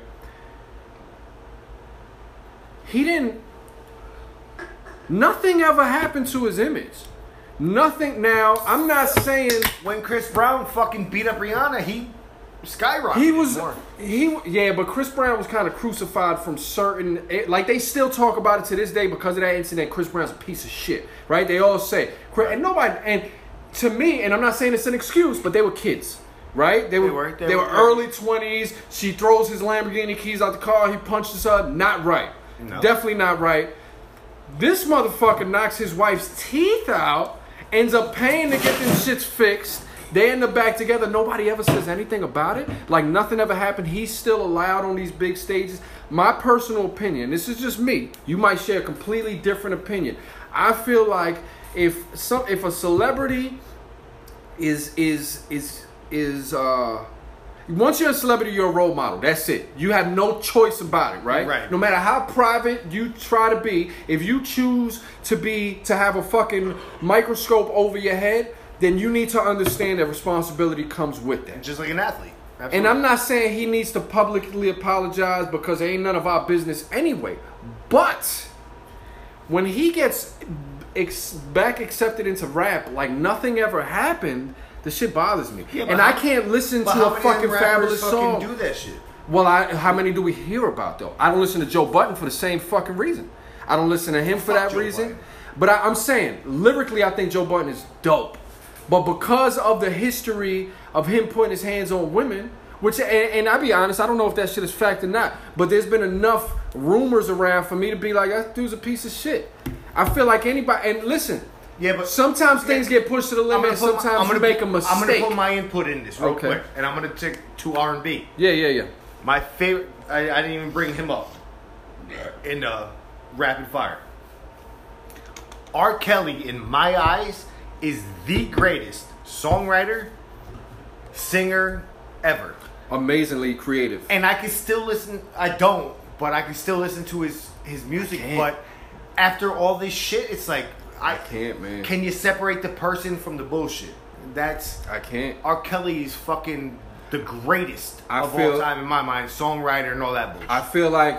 He didn't... Nothing ever happened to his image. Nothing. Now, I'm not saying... When Chris Brown fucking beat up Rihanna, he skyrocketed. He was... more. Yeah, but Chris Brown was kind of crucified from certain... Like, they still talk about it to this day because of that incident. Chris Brown's a piece of shit, right? They all say... And nobody... And to me, and I'm not saying it's an excuse, but they were kids, right? They were early 20s. She throws his Lamborghini keys out the car. He punches her. Not right. No. Definitely not right. This motherfucker knocks his wife's teeth out, ends up paying to get them shits fixed. They end up back together. Nobody ever says anything about it. Like, nothing ever happened. He's still allowed on these big stages. My personal opinion, this is just me. You might share a completely different opinion. I feel like if a celebrity once you're a celebrity, you're a role model. That's it. You have no choice about it, right? Right. No matter how private you try to be, if you choose to have a fucking microscope over your head, then you need to understand that responsibility comes with that. Just like an athlete. Absolutely. And I'm not saying he needs to publicly apologize because it ain't none of our business anyway. But when he gets back accepted into rap like nothing ever happened, the shit bothers me. Yeah, and I can't listen to a fucking Fabulous song. Do that shit. Well, how many do we hear about, though? I don't listen to Joe Budden for the same fucking reason. I don't listen to him for that reason. Budden. But I'm saying, lyrically, I think Joe Budden is dope. But because of the history of him putting his hands on women, which, and I'll be honest, I don't know if that shit is fact or not, but there's been enough rumors around for me to be like, that dude's a piece of shit. I feel like anybody, and listen, yeah, but sometimes things get pushed to the limit, and sometimes you make a mistake. I'm going to put my input in this real quick, and I'm going to take to R&B. Yeah. My favorite, I didn't even bring him up in rapid fire. R. Kelly, in my eyes, is the greatest songwriter, singer ever. Amazingly creative. And I can still listen, I don't, but I can still listen to his music. But after all this shit, it's like, I can't, man. Can you separate the person from the bullshit? I can't. R. Kelly is fucking the greatest of all time in my mind, songwriter and all that bullshit. I feel like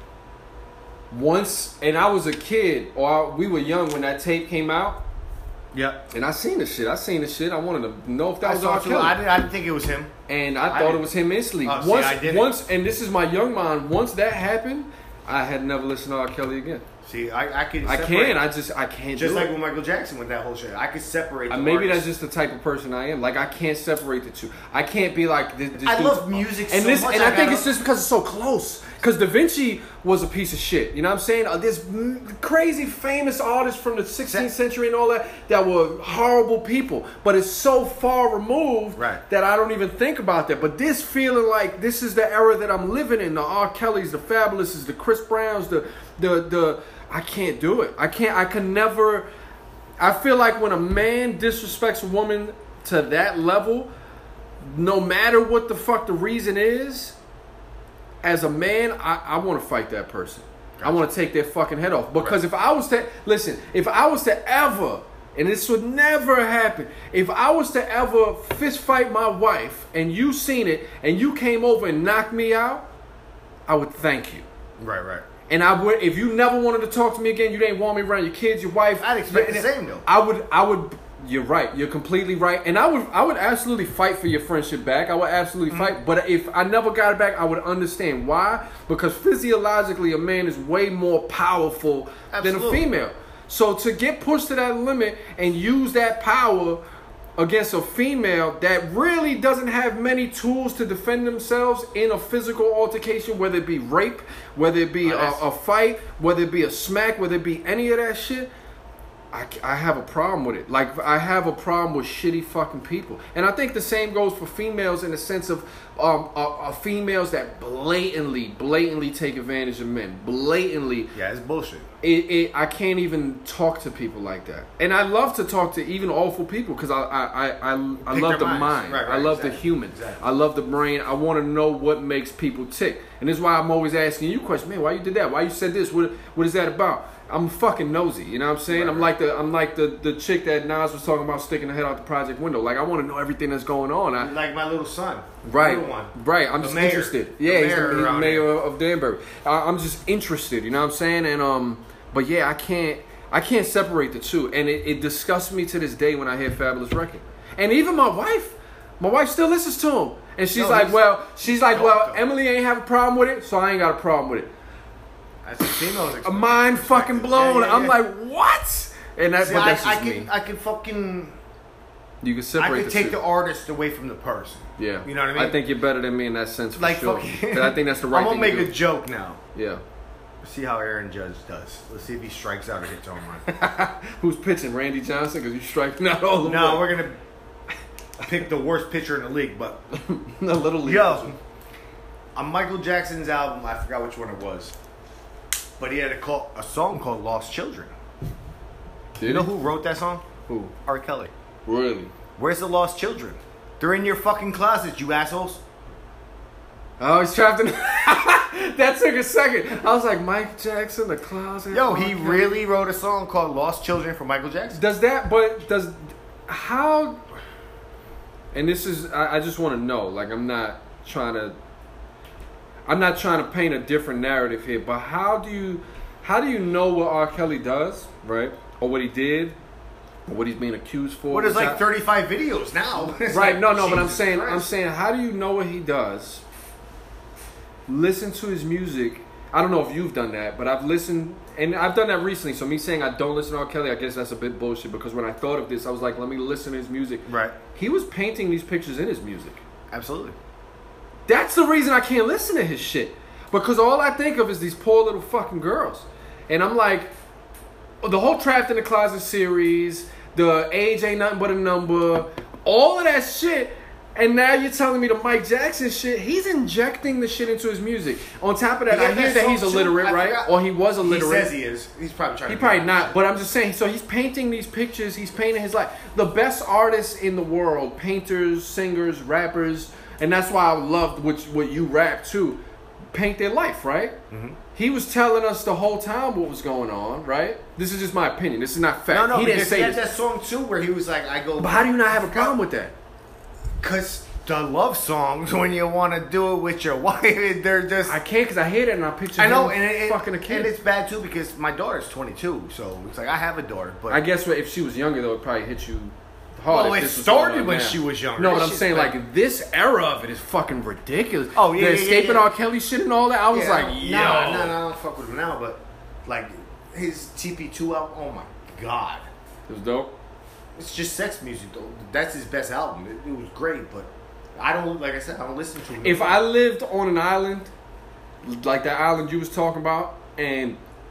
once, and I was a kid, or we were young when that tape came out. Yep. And I seen the shit. I wanted to know if that was R. Kelly. I didn't think it was him. And I thought it was him instantly. Once, and this is my young mind. Once that happened, I had never listened to R. Kelly again. See, I can. I can't. Just like with Michael Jackson with that whole shit, I can separate. Maybe that's just the type of person I am. Like, I can't separate the two. I can't be like this. I love music so much. And I think it's just because it's so close. Because Da Vinci was a piece of shit. You know what I'm saying? There's crazy famous artists from the 16th century and all that were horrible people. But it's so far removed that I don't even think about that. But this feeling like this is the era that I'm living in. The R. Kellys, the Fabulouses, the Chris Browns, the I can't do it. I can never. I feel like when a man disrespects a woman to that level, no matter what the fuck the reason is, as a man, I want to fight that person. Gotcha. I want to take their fucking head off. Because if I was to ever, and this would never happen, if I was to ever fist fight my wife and you seen it and you came over and knocked me out, I would thank you. Right. And I would, if you never wanted to talk to me again, you didn't want me around your kids, your wife. I'd expect the same though. I would. You're right. You're completely right. And I would absolutely fight for your friendship back. I would absolutely fight. But if I never got it back, I would understand why. Because physiologically, a man is way more powerful than a female. So to get pushed to that limit and use that power against a female that really doesn't have many tools to defend themselves in a physical altercation, whether it be rape, whether it be a fight, whether it be a smack, whether it be any of that shit, I have a problem with it. Like, I have a problem with shitty fucking people. And I think the same goes for females in the sense of females that blatantly take advantage of men. Blatantly. Yeah, it's bullshit. I can't even talk to people like that. And I love to talk to even awful people because I love the mind. Right, I love the human. Exactly. I love the brain. I want to know what makes people tick. And this is why I'm always asking you questions. Man, why you did that? Why you said this? What is that about? I'm fucking nosy, you know what I'm saying? Right, I'm like the chick that Nas was talking about sticking her head out the project window. Like I want to know everything that's going on. Like my little son. Right, Little one. right. I'm The just mayor. interested. The Yeah, he's mayor the around mayor of Danbury. I'm just interested, you know what I'm saying? And but yeah, I can't separate the two, and it disgusts me to this day when I hear Fabulous Record. And even my wife still listens to him, and she's like, well, Emily ain't have a problem with it, so I ain't got a problem with it. That's a female's A mind fucking blown. Yeah. I'm like, what? And that's just me. I can fucking. You can separate. I can take the artist away from the person. Yeah, you know what I mean. I think you're better than me in that sense. For like sure. fucking. But I think that's the right. I'm gonna thing make to a joke now. Yeah. Let's see how Aaron Judge does. Let's see if he strikes out or hits home run. Who's pitching? Randy Johnson? Because you striking out all the way. No, we're gonna pick the worst pitcher in the league, but the little league. Yo, on Michael Jackson's album, I forgot which one it was, but he had a song called "Lost Children." Did you know he? who wrote that song? Who? R. Kelly. Really? Where's the lost children? They're in your fucking closet, you assholes. Oh, he's trapped in. That took a second. I was like, Mike Jackson, the closet. Yo, he really wrote a song called "Lost Children" for Michael Jackson. How? And this is, I just want to know. Like, I'm not trying to paint a different narrative here. But how do you know what R. Kelly does, right? Or what he did, or what he's being accused for? What is like 35 videos now? Right? Like, No. But Jesus I'm Christ. saying, how do you know what he does? Listen to his music. I don't know if you've done that, but I've listened, and I've done that recently. So me saying I don't listen to R. Kelly, I guess that's a bit bullshit, because when I thought of this, I was like, let me listen to his music. Right. He was painting these pictures in his music. Absolutely. That's the reason I can't listen to his shit, because all I think of is these poor little fucking girls. And I'm like, the whole Trapped in the Closet series, the Age Ain't Nothing But a Number, all of that shit. And now you're telling me the Mike Jackson shit, he's injecting the shit into his music. On top of that, I hear that he's illiterate, right? Or he was illiterate. He says he is. He's probably trying to. He probably not, but I'm just saying. So he's painting these pictures. He's painting his life. The best artists in the world, painters, singers, rappers, and that's why I loved what you rap too, paint their life, right? Mm-hmm. He was telling us the whole time what was going on, right? This is just my opinion. This is not fact. No, he didn't say he had this. that song too where he was like, "I go." But how do you not have a problem with that? Because the love songs, when you want to do it with your wife, they're just. I can't, because I hear that and I picture I know, him and fucking a kid. And it's bad too because my daughter's 22, so it's like I have a daughter, but I guess if she was younger, though, it probably hit you hard. well, if it this was going started on when now. she was younger. No, but This I'm shit's saying bad. like this era of it is fucking ridiculous. Oh, yeah, the yeah, escaping yeah. R. Kelly shit and all that. I was like, yo, no, I don't fuck with him now, but like his TP2 album, oh my god, it was dope. it's just sex music though. That's his best album. It was great, but I don't, like I said, I don't listen to him. If I lived on an island, like that island you was talking about, and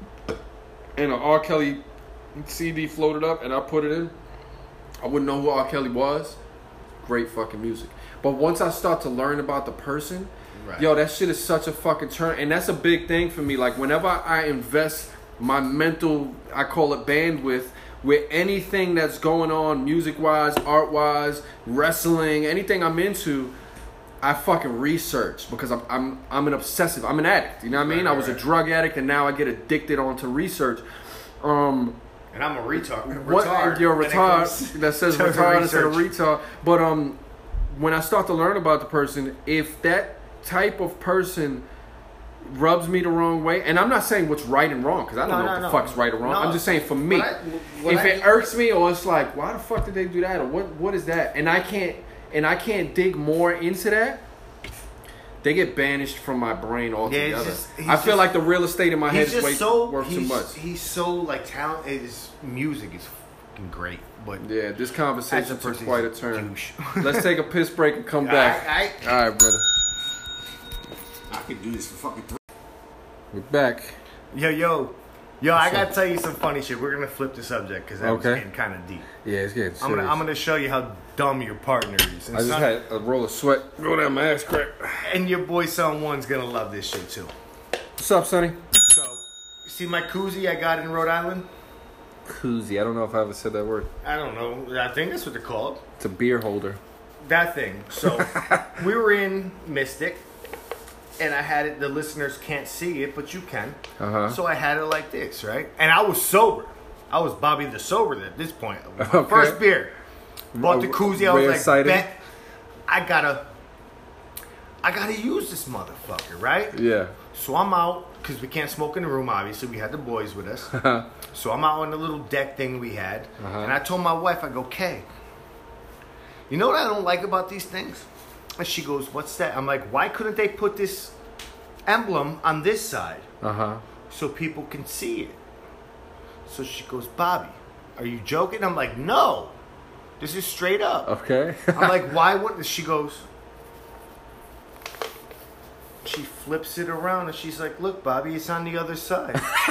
an R. Kelly CD floated up and I put it in, I wouldn't know who R. Kelly was. Great fucking music. But once I start to learn about the person, Right. yo, that shit is such a fucking turn. And that's a big thing for me. Like, whenever I invest my mental, I call it bandwidth, with anything that's going on music-wise, art-wise, wrestling, anything I'm into, I fucking research, because I'm an obsessive. I'm an addict. You know what I mean? Right, I was a right. drug addict, and now I get addicted onto research. And I'm a retard. You're a when it retard comes that says to retard instead of research. retard. But when I start to learn about the person, if that type of person rubs me the wrong way, and I'm not saying what's right and wrong, because I don't know what the fuck's right or wrong. No. I'm just saying for me, if it irks me, or it's like, why the fuck did they do that, or what is that, and I can't dig more into that, they get banished from my brain altogether. I feel like the real estate in my head is worth too much. He's so like talented. His music is fucking great, but Yeah, this conversation as a took person, quite a he's turn. douche. Let's take a piss break and come back. All right, brother. I could do this for fucking 3. We're back. Yo, I gotta tell you some funny shit. We're gonna flip the subject because that was getting kind of deep. Yeah, it's getting serious. I'm gonna show you how dumb your partner is. And I just had a roll of sweat go down my ass crack. and your boy Son One's gonna love this shit too. What's up, Sonny? So, you see my koozie I got in Rhode Island? Koozie. I don't know if I ever said that word. I don't know. I think that's what they're called. It's a beer holder. That thing. So, we were in Mystic, and I had it. The listeners can't see it, but you can. Uh-huh. So I had it like this, right? And I was sober. I was Bobby the Sober at this point. Okay. First beer. Bought the koozie. I was like, excited. bet I gotta use this motherfucker, right? Yeah. So I'm out, because we can't smoke in the room, obviously. We had the boys with us. So I'm out on the little deck thing we had. And I told my wife, I go, Kay, you know what I don't like about these things? And she goes, what's that? I'm like, why couldn't they put this emblem on this side so people can see it? So she goes, Bobby, are you joking? I'm like, no, this is straight up. Okay. I'm like, why wouldn't? She goes, she flips it around and she's like, look, Bobby, it's on the other side.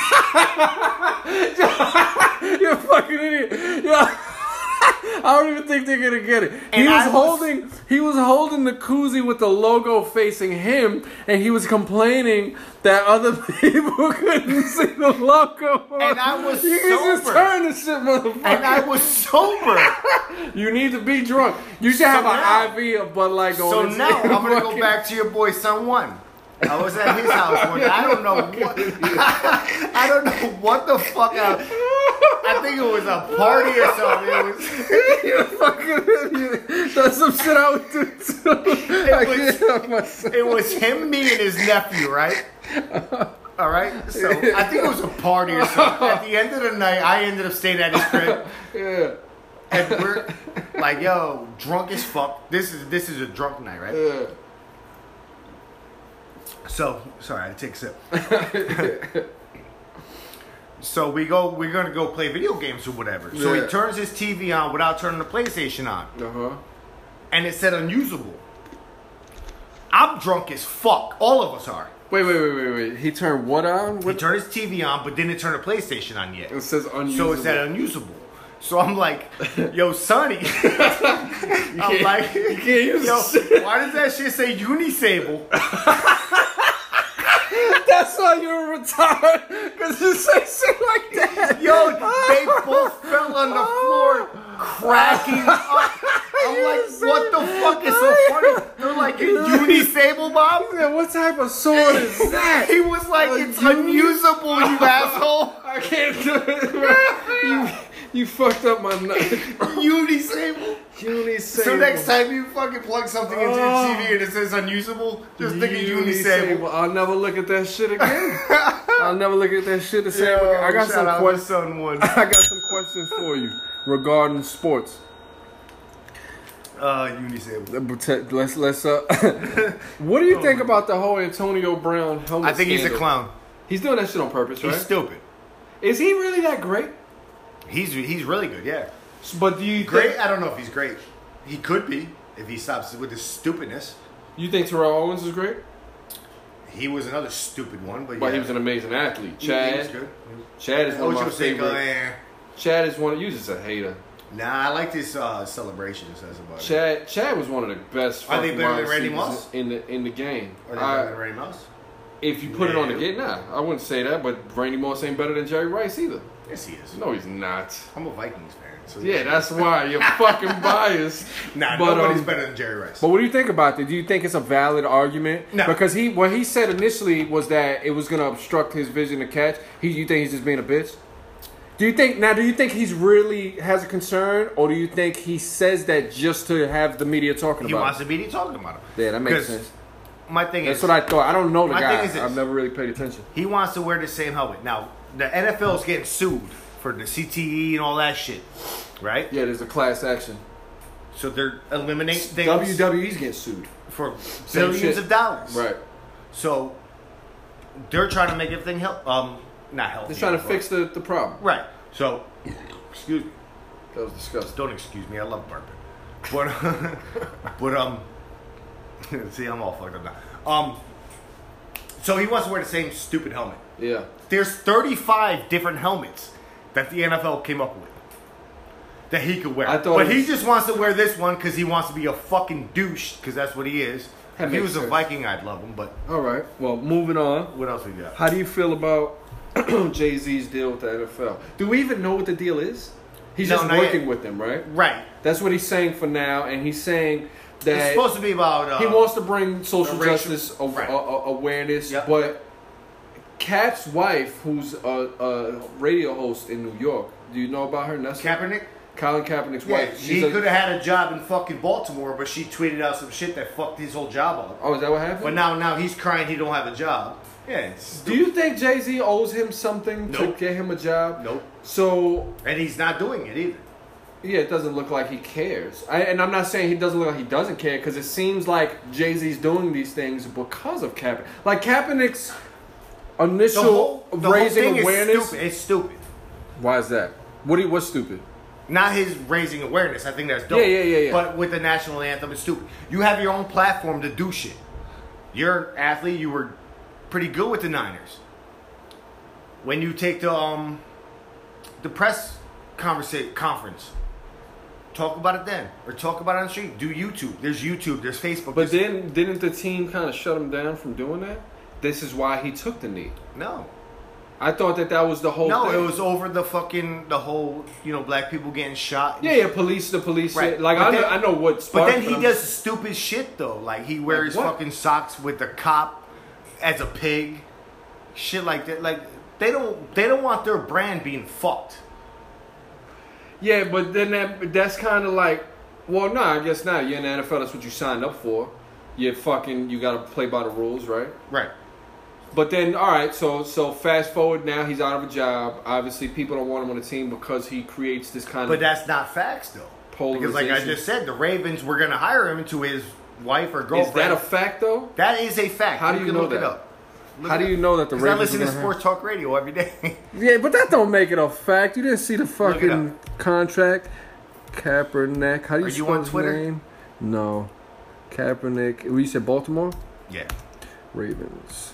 You're a fucking idiot. Yeah. I don't even think they're gonna get it. He was holding the koozie with the logo facing him, and he was complaining that other people couldn't see the logo. And I was you sober. can just turn the shit, motherfucker. And I was sober. You need to be drunk. You should have an IV of Bud Light going. So into now your I'm gonna go fucking- back to your boy Son One. I was at his house one day. I don't know what. I don't know what the fuck. I think it was a party or something. It was. You're a fucking idiot. That's some shit I would do too. It was him, me, and his nephew, right? All right. So I think it was a party or something. At the end of the night, I ended up staying at his crib. Yeah. And we're like, yo, drunk as fuck. This is a drunk night, right? Yeah. So, sorry, I had to take a sip. So we're gonna go play video games or whatever. So he turns his TV on without turning the PlayStation on. And it said unusable. I'm drunk as fuck. All of us are. Wait. He turned what on? He turned his TV on, but didn't turn the PlayStation on yet. It says unusable. So it said unusable. So I'm like, yo, Sonny. I'm like, you can't use yo, shit. why does that shit say Unisable? That's why you're retarded. Because you say shit like that. Yo, they both fell on the floor cracking up. I'm like, what the fuck is so funny? They're like, Unisable, Bob? Yeah, what type of sword is that? He was like, it's unusable, you asshole. I can't do it, bro. You fucked up my night. Unisable. So next time you fucking plug something into your TV and it says unusable, just think of Unisable. I'll never look at that shit again. I'll never look at that shit the same again. I got some questions. I got some questions for you regarding sports. Unisable. Let's what do you think about the whole Antonio Brown helmet I think he's a scandal? clown. He's doing that shit on purpose, right? He's stupid. Is he really that great? He's really good, yeah. But do you Great? think, I don't know if he's great. He could be if he stops with his stupidness. you think Terrell Owens is great? He was another stupid one, but But yeah. he was an amazing athlete. He Chad. was good. Chad is one of my Ocho Cinco, favorite. Chad is one of you. Just a hater. Nah, I liked his celebrations. That's about it. Chad was one of the best. Are they fucking better wide than Randy receivers Moss? in the game? Are they better than Randy Moss? If you put it on the Yeah. game, nah, I wouldn't say that. But Randy Moss ain't better than Jerry Rice either. Yes, he is. No, he's not. I'm a Vikings fan. So Yeah, that's why you're fucking biased. Nah, But, nobody's better than Jerry Rice. But what do you think about that? Do you think it's a valid argument? No. Because what he said initially was that it was going to obstruct his vision to catch. You think he's just being a bitch? Do you think he's really has a concern, or do you think he says that just to have the media talking He about wants it? to be talking about him. Yeah, that makes 'Cause sense. My thing That's is, what I thought. I don't know the My guy. thing is this. I've never really paid attention. he wants to wear the same helmet. Now, the NFL is getting sued for the CTE and all that shit, right? Yeah, there's a class action. So they're eliminating things WWE's getting sued. for Same billions shit. of dollars. Right. So they're trying to make everything not healthy. They're trying to but- fix the problem. Right. So, excuse me. That was disgusting. Don't excuse me. I love burping. But see, I'm all fucked up now. So he wants to wear the same stupid helmet. Yeah. There's 35 different helmets that the NFL came up with that he could wear. I thought But it he was- just wants to wear this one because he wants to be a fucking douche, because that's what he is. That If he makes was a sense. Viking, I'd love him. But All right. Well, moving on. what else we got? How do you feel about Jay-Z's deal with the NFL? Do we even know what the deal is? He's No, just not working yet. with them, right? Right. That's what he's saying for now, and he's saying that It's supposed to be about. he wants to bring social racial- justice right. awareness, Yep. but Cap's wife, who's a radio host in New York, do you know about her? Nessa? Kaepernick. Colin Kaepernick's Yeah, wife. she could have had a job in fucking Baltimore, but she tweeted out some shit that fucked his whole job up. Oh, is that what happened? But now he's crying he don't have a job. Yeah. It's Do you think Jay-Z owes him something Nope. to get him a job? Nope. So, And he's not doing it either. yeah, it doesn't look like he cares. And I'm not saying he doesn't look like he doesn't care, because it seems like Jay-Z's doing these things because of Kaepernick. Like, Kaepernick's initial The whole raising thing awareness. is stupid. It's stupid. Why is that? What's stupid? Not his raising awareness. I think that's dope. Yeah. But with the national anthem, it's stupid. You have your own platform to do shit. You're an athlete. You were pretty good with the Niners. When you take the press conference, talk about it then, or talk about it on the street. Do YouTube. There's YouTube. There's Facebook. But then didn't the team kind of shut him down from doing that? This is why he took the knee. No. I thought that was the whole No, thing. it was over the whole, black people getting shot. Yeah, the police Right. shit. Like, But I know what But sparked then he them. does stupid shit though. Like he wears what? fucking socks with the cop as a pig. Shit like that. Like they don't want their brand being fucked. Yeah, but then that's kind of like, well, no, I guess not. You're in the NFL. That's what you signed up for. You got to play by the rules, right? Right. But then, all right, so fast forward now, he's out of a job. Obviously, people don't want him on the team because he creates this kind But of that's not facts though. Because like I polarization. just said, the Ravens were gonna hire him to his wife or girlfriend. Is that a fact, though? That is a fact. How do you can know look that? it up. How do you know that the 'Cause I Ravens listen to are gonna sports talk radio every day. Yeah, but that don't make it a fact. You didn't see the it fucking contract. Kaepernick. How do you Are you spell on his Twitter? name? No. Kaepernick. You said Baltimore? Yeah. Ravens.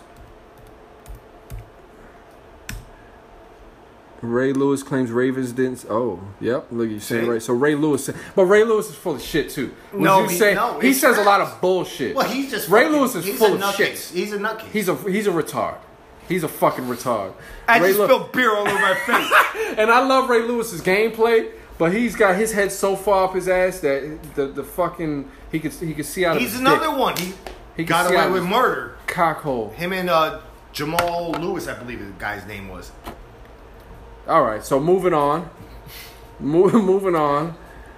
Ray Lewis claims Ravens didn't. Oh, yep. Look, you saying See? right. So Ray Lewis, but Ray Lewis is full of shit too. Would No, you he- say no, he it's says a lot facts. of bullshit. Well, he's just Ray fucking- Lewis is he's full a of nutcase. shit. He's a nutcase. He's a retard. He's a fucking retard. I Ray just Lew- spilled beer all over my face. And I love Ray Lewis's gameplay, but he's got his head so far up his ass that the fucking he could see out of He's his another dick. one. He He can got see away out with his murder. cockhole. Him and Jamal Lewis, I believe the guy's name was. All right, so moving on. Moving on.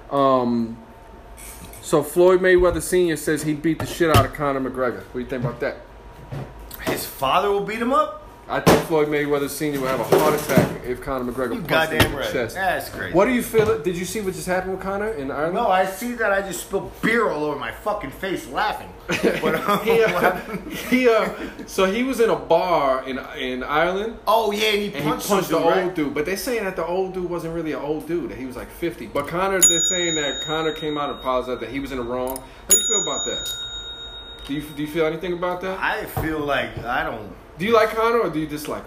So Floyd Mayweather Sr. says he beat the shit out of Conor McGregor. What do you think about that? His father will beat him up? I think Floyd Mayweather Sr. will have a heart attack if Conor McGregor You punched him goddamn in the right. chest. That's crazy. What do you feel? Did you see what just happened with Conor in Ireland? No, I see that I just spilled beer all over my fucking face laughing. But, what happened? So he was in a bar in Ireland. Oh, yeah, and he And punched, he punched the some dude, old right? dude, but they're saying that the old dude wasn't really an old dude; that he was like 50. But Conor, they're saying that Conor came out and apologized that he was in the wrong. How do you feel about that? Do you feel anything about that? I feel like I don't... Do you like Conor or do you dislike him?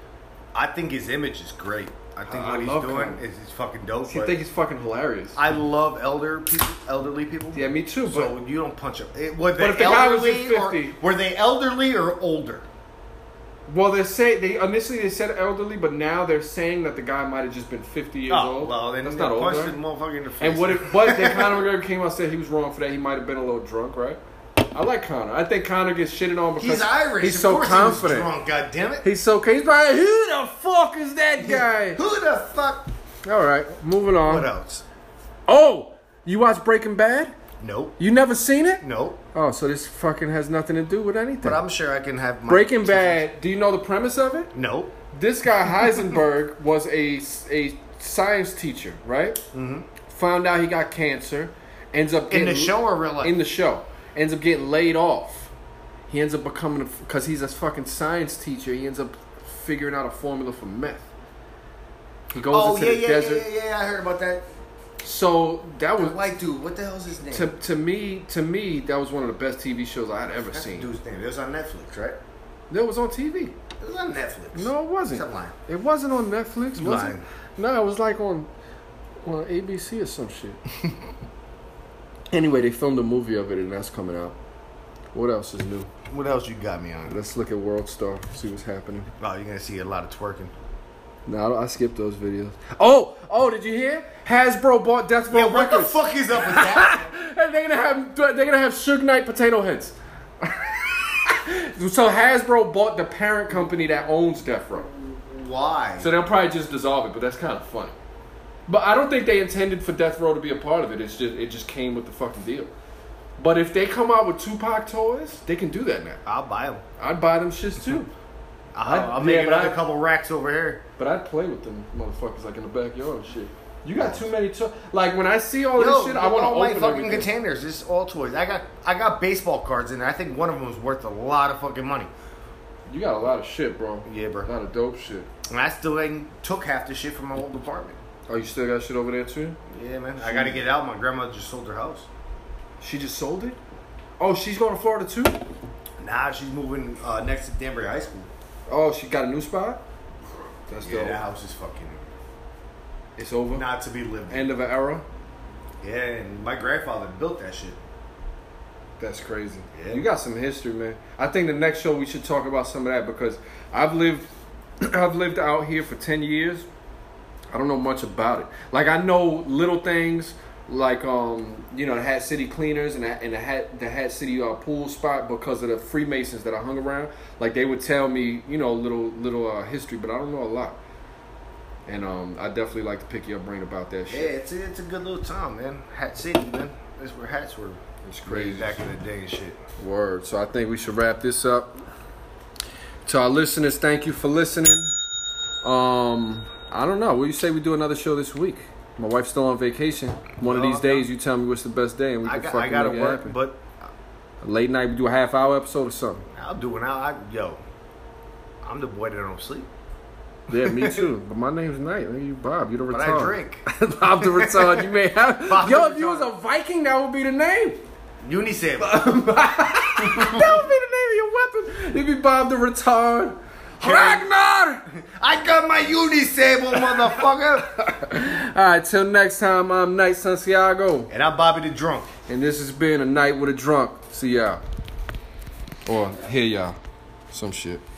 I think his image is great. I think I what he's love doing Conor. is fucking dope. I but think he's fucking hilarious. I love elderly people. Yeah, me too. But So you don't punch them. Were they if the guy was elderly in 50 were they elderly or older? well, they initially said elderly, but now they're saying that the guy might have just been 50 years old. well, then that's you not old, punch right? the motherfucker in the face. And what if? But then Conor McGregor came out and said he was wrong for that. He might have been a little drunk, right? I like Conor. I think Conor gets shitted on because he's Irish. He's Of so course confident. He was drunk, God damn it. He's like, who the fuck is that guy? Who the fuck? All right, moving on. What else? Oh, you watch Breaking Bad? Nope. You never seen it? Nope. Oh, so this fucking has nothing to do with anything. But I'm sure I can have my Breaking Bad. Do you know the premise of it? Nope. This guy Heisenberg was a science teacher, right? Mm-hmm. Found out he got cancer. Ends up In getting, the show or real life? in the show. Ends up getting laid off. He ends up becoming because he's a fucking science teacher. He ends up figuring out a formula for meth. He goes into the desert. Yeah. I heard about that. So that The was white dude. What the hell's his name? to me that was one of the best TV shows I had ever That's the seen. dude's name. It was on Netflix, right? That was on TV. It was on Netflix. No, it wasn't. Stop lying. It wasn't on Netflix, You was it? lying. No, it was like on ABC or some shit. Anyway, they filmed a movie of it, and that's coming out. What else is new? What else you got me on? Let's look at World Star, see what's happening. Oh, you're gonna see a lot of twerking. No, I skipped those videos. Oh, did you hear? Hasbro bought Death Row Yeah, what the Records. fuck is up with that? And they're gonna have Suge Knight potato heads. So Hasbro bought the parent company that owns Death Row. Why? So they'll probably just dissolve it, but that's kind of funny. But I don't think they intended for Death Row to be a part of it. It just came with the fucking deal. But if they come out with Tupac toys, they can do that now. I'll buy them. I'd buy them shits too. I'll make another couple racks over here. But I'd play with them motherfuckers like in the backyard and shit. You got too many toys. Like when I see all this shit, I want to open my fucking everything. containers. This is all toys. I got baseball cards in there. I think one of them is worth a lot of fucking money. You got a lot of shit, bro. Yeah, bro. A lot of dope shit. And I still took half the shit from my old apartment. Oh, you still got shit over there too? Yeah, man. I got to get it out. My grandma just sold her house. She just sold it? Oh, she's going to Florida too? Nah, she's moving next to Danbury High School. Oh, she got a new spot? That's dope. That house is fucking... It's over? Not to be lived in. End of an era? Yeah, and my grandfather built that shit. That's crazy. Yeah. You got some history, man. I think the next show we should talk about some of that because I've lived out here for 10 years. I don't know much about it. Like I know little things like the Hat City Cleaners and the Hat City pool spot because of the Freemasons that I hung around. Like they would tell me, little history, but I don't know a lot. And I definitely like to pick your brain about that shit. Yeah, it's a good little town, man. Hat City, man. That's where hats were. It's crazy. Back in the day and shit. Word. So I think we should wrap this up. To our listeners, thank you for listening. I don't know. What do you say we do another show this week? My wife's still on vacation. One of these days, you tell me what's the best day, and we can fucking make it happen. But a late night, we do a half-hour episode or something. I'll do it now. I'm the boy that don't sleep. Yeah, me too. But my name's Knight. You Bob. You the retard. But I drink. Bob the retard. You may have. Bob Yo, the if you was retard. a Viking, that would be the name. Unisaber. That would be the name of your weapon. It'd be Bob the retard. Ragnar! I got my Unisaber, motherfucker. All right, till next time, I'm Knight Santiago. And I'm Bobby the Drunk. And this has been A Night with a Drunk. See y'all. Or hear y'all. Some shit.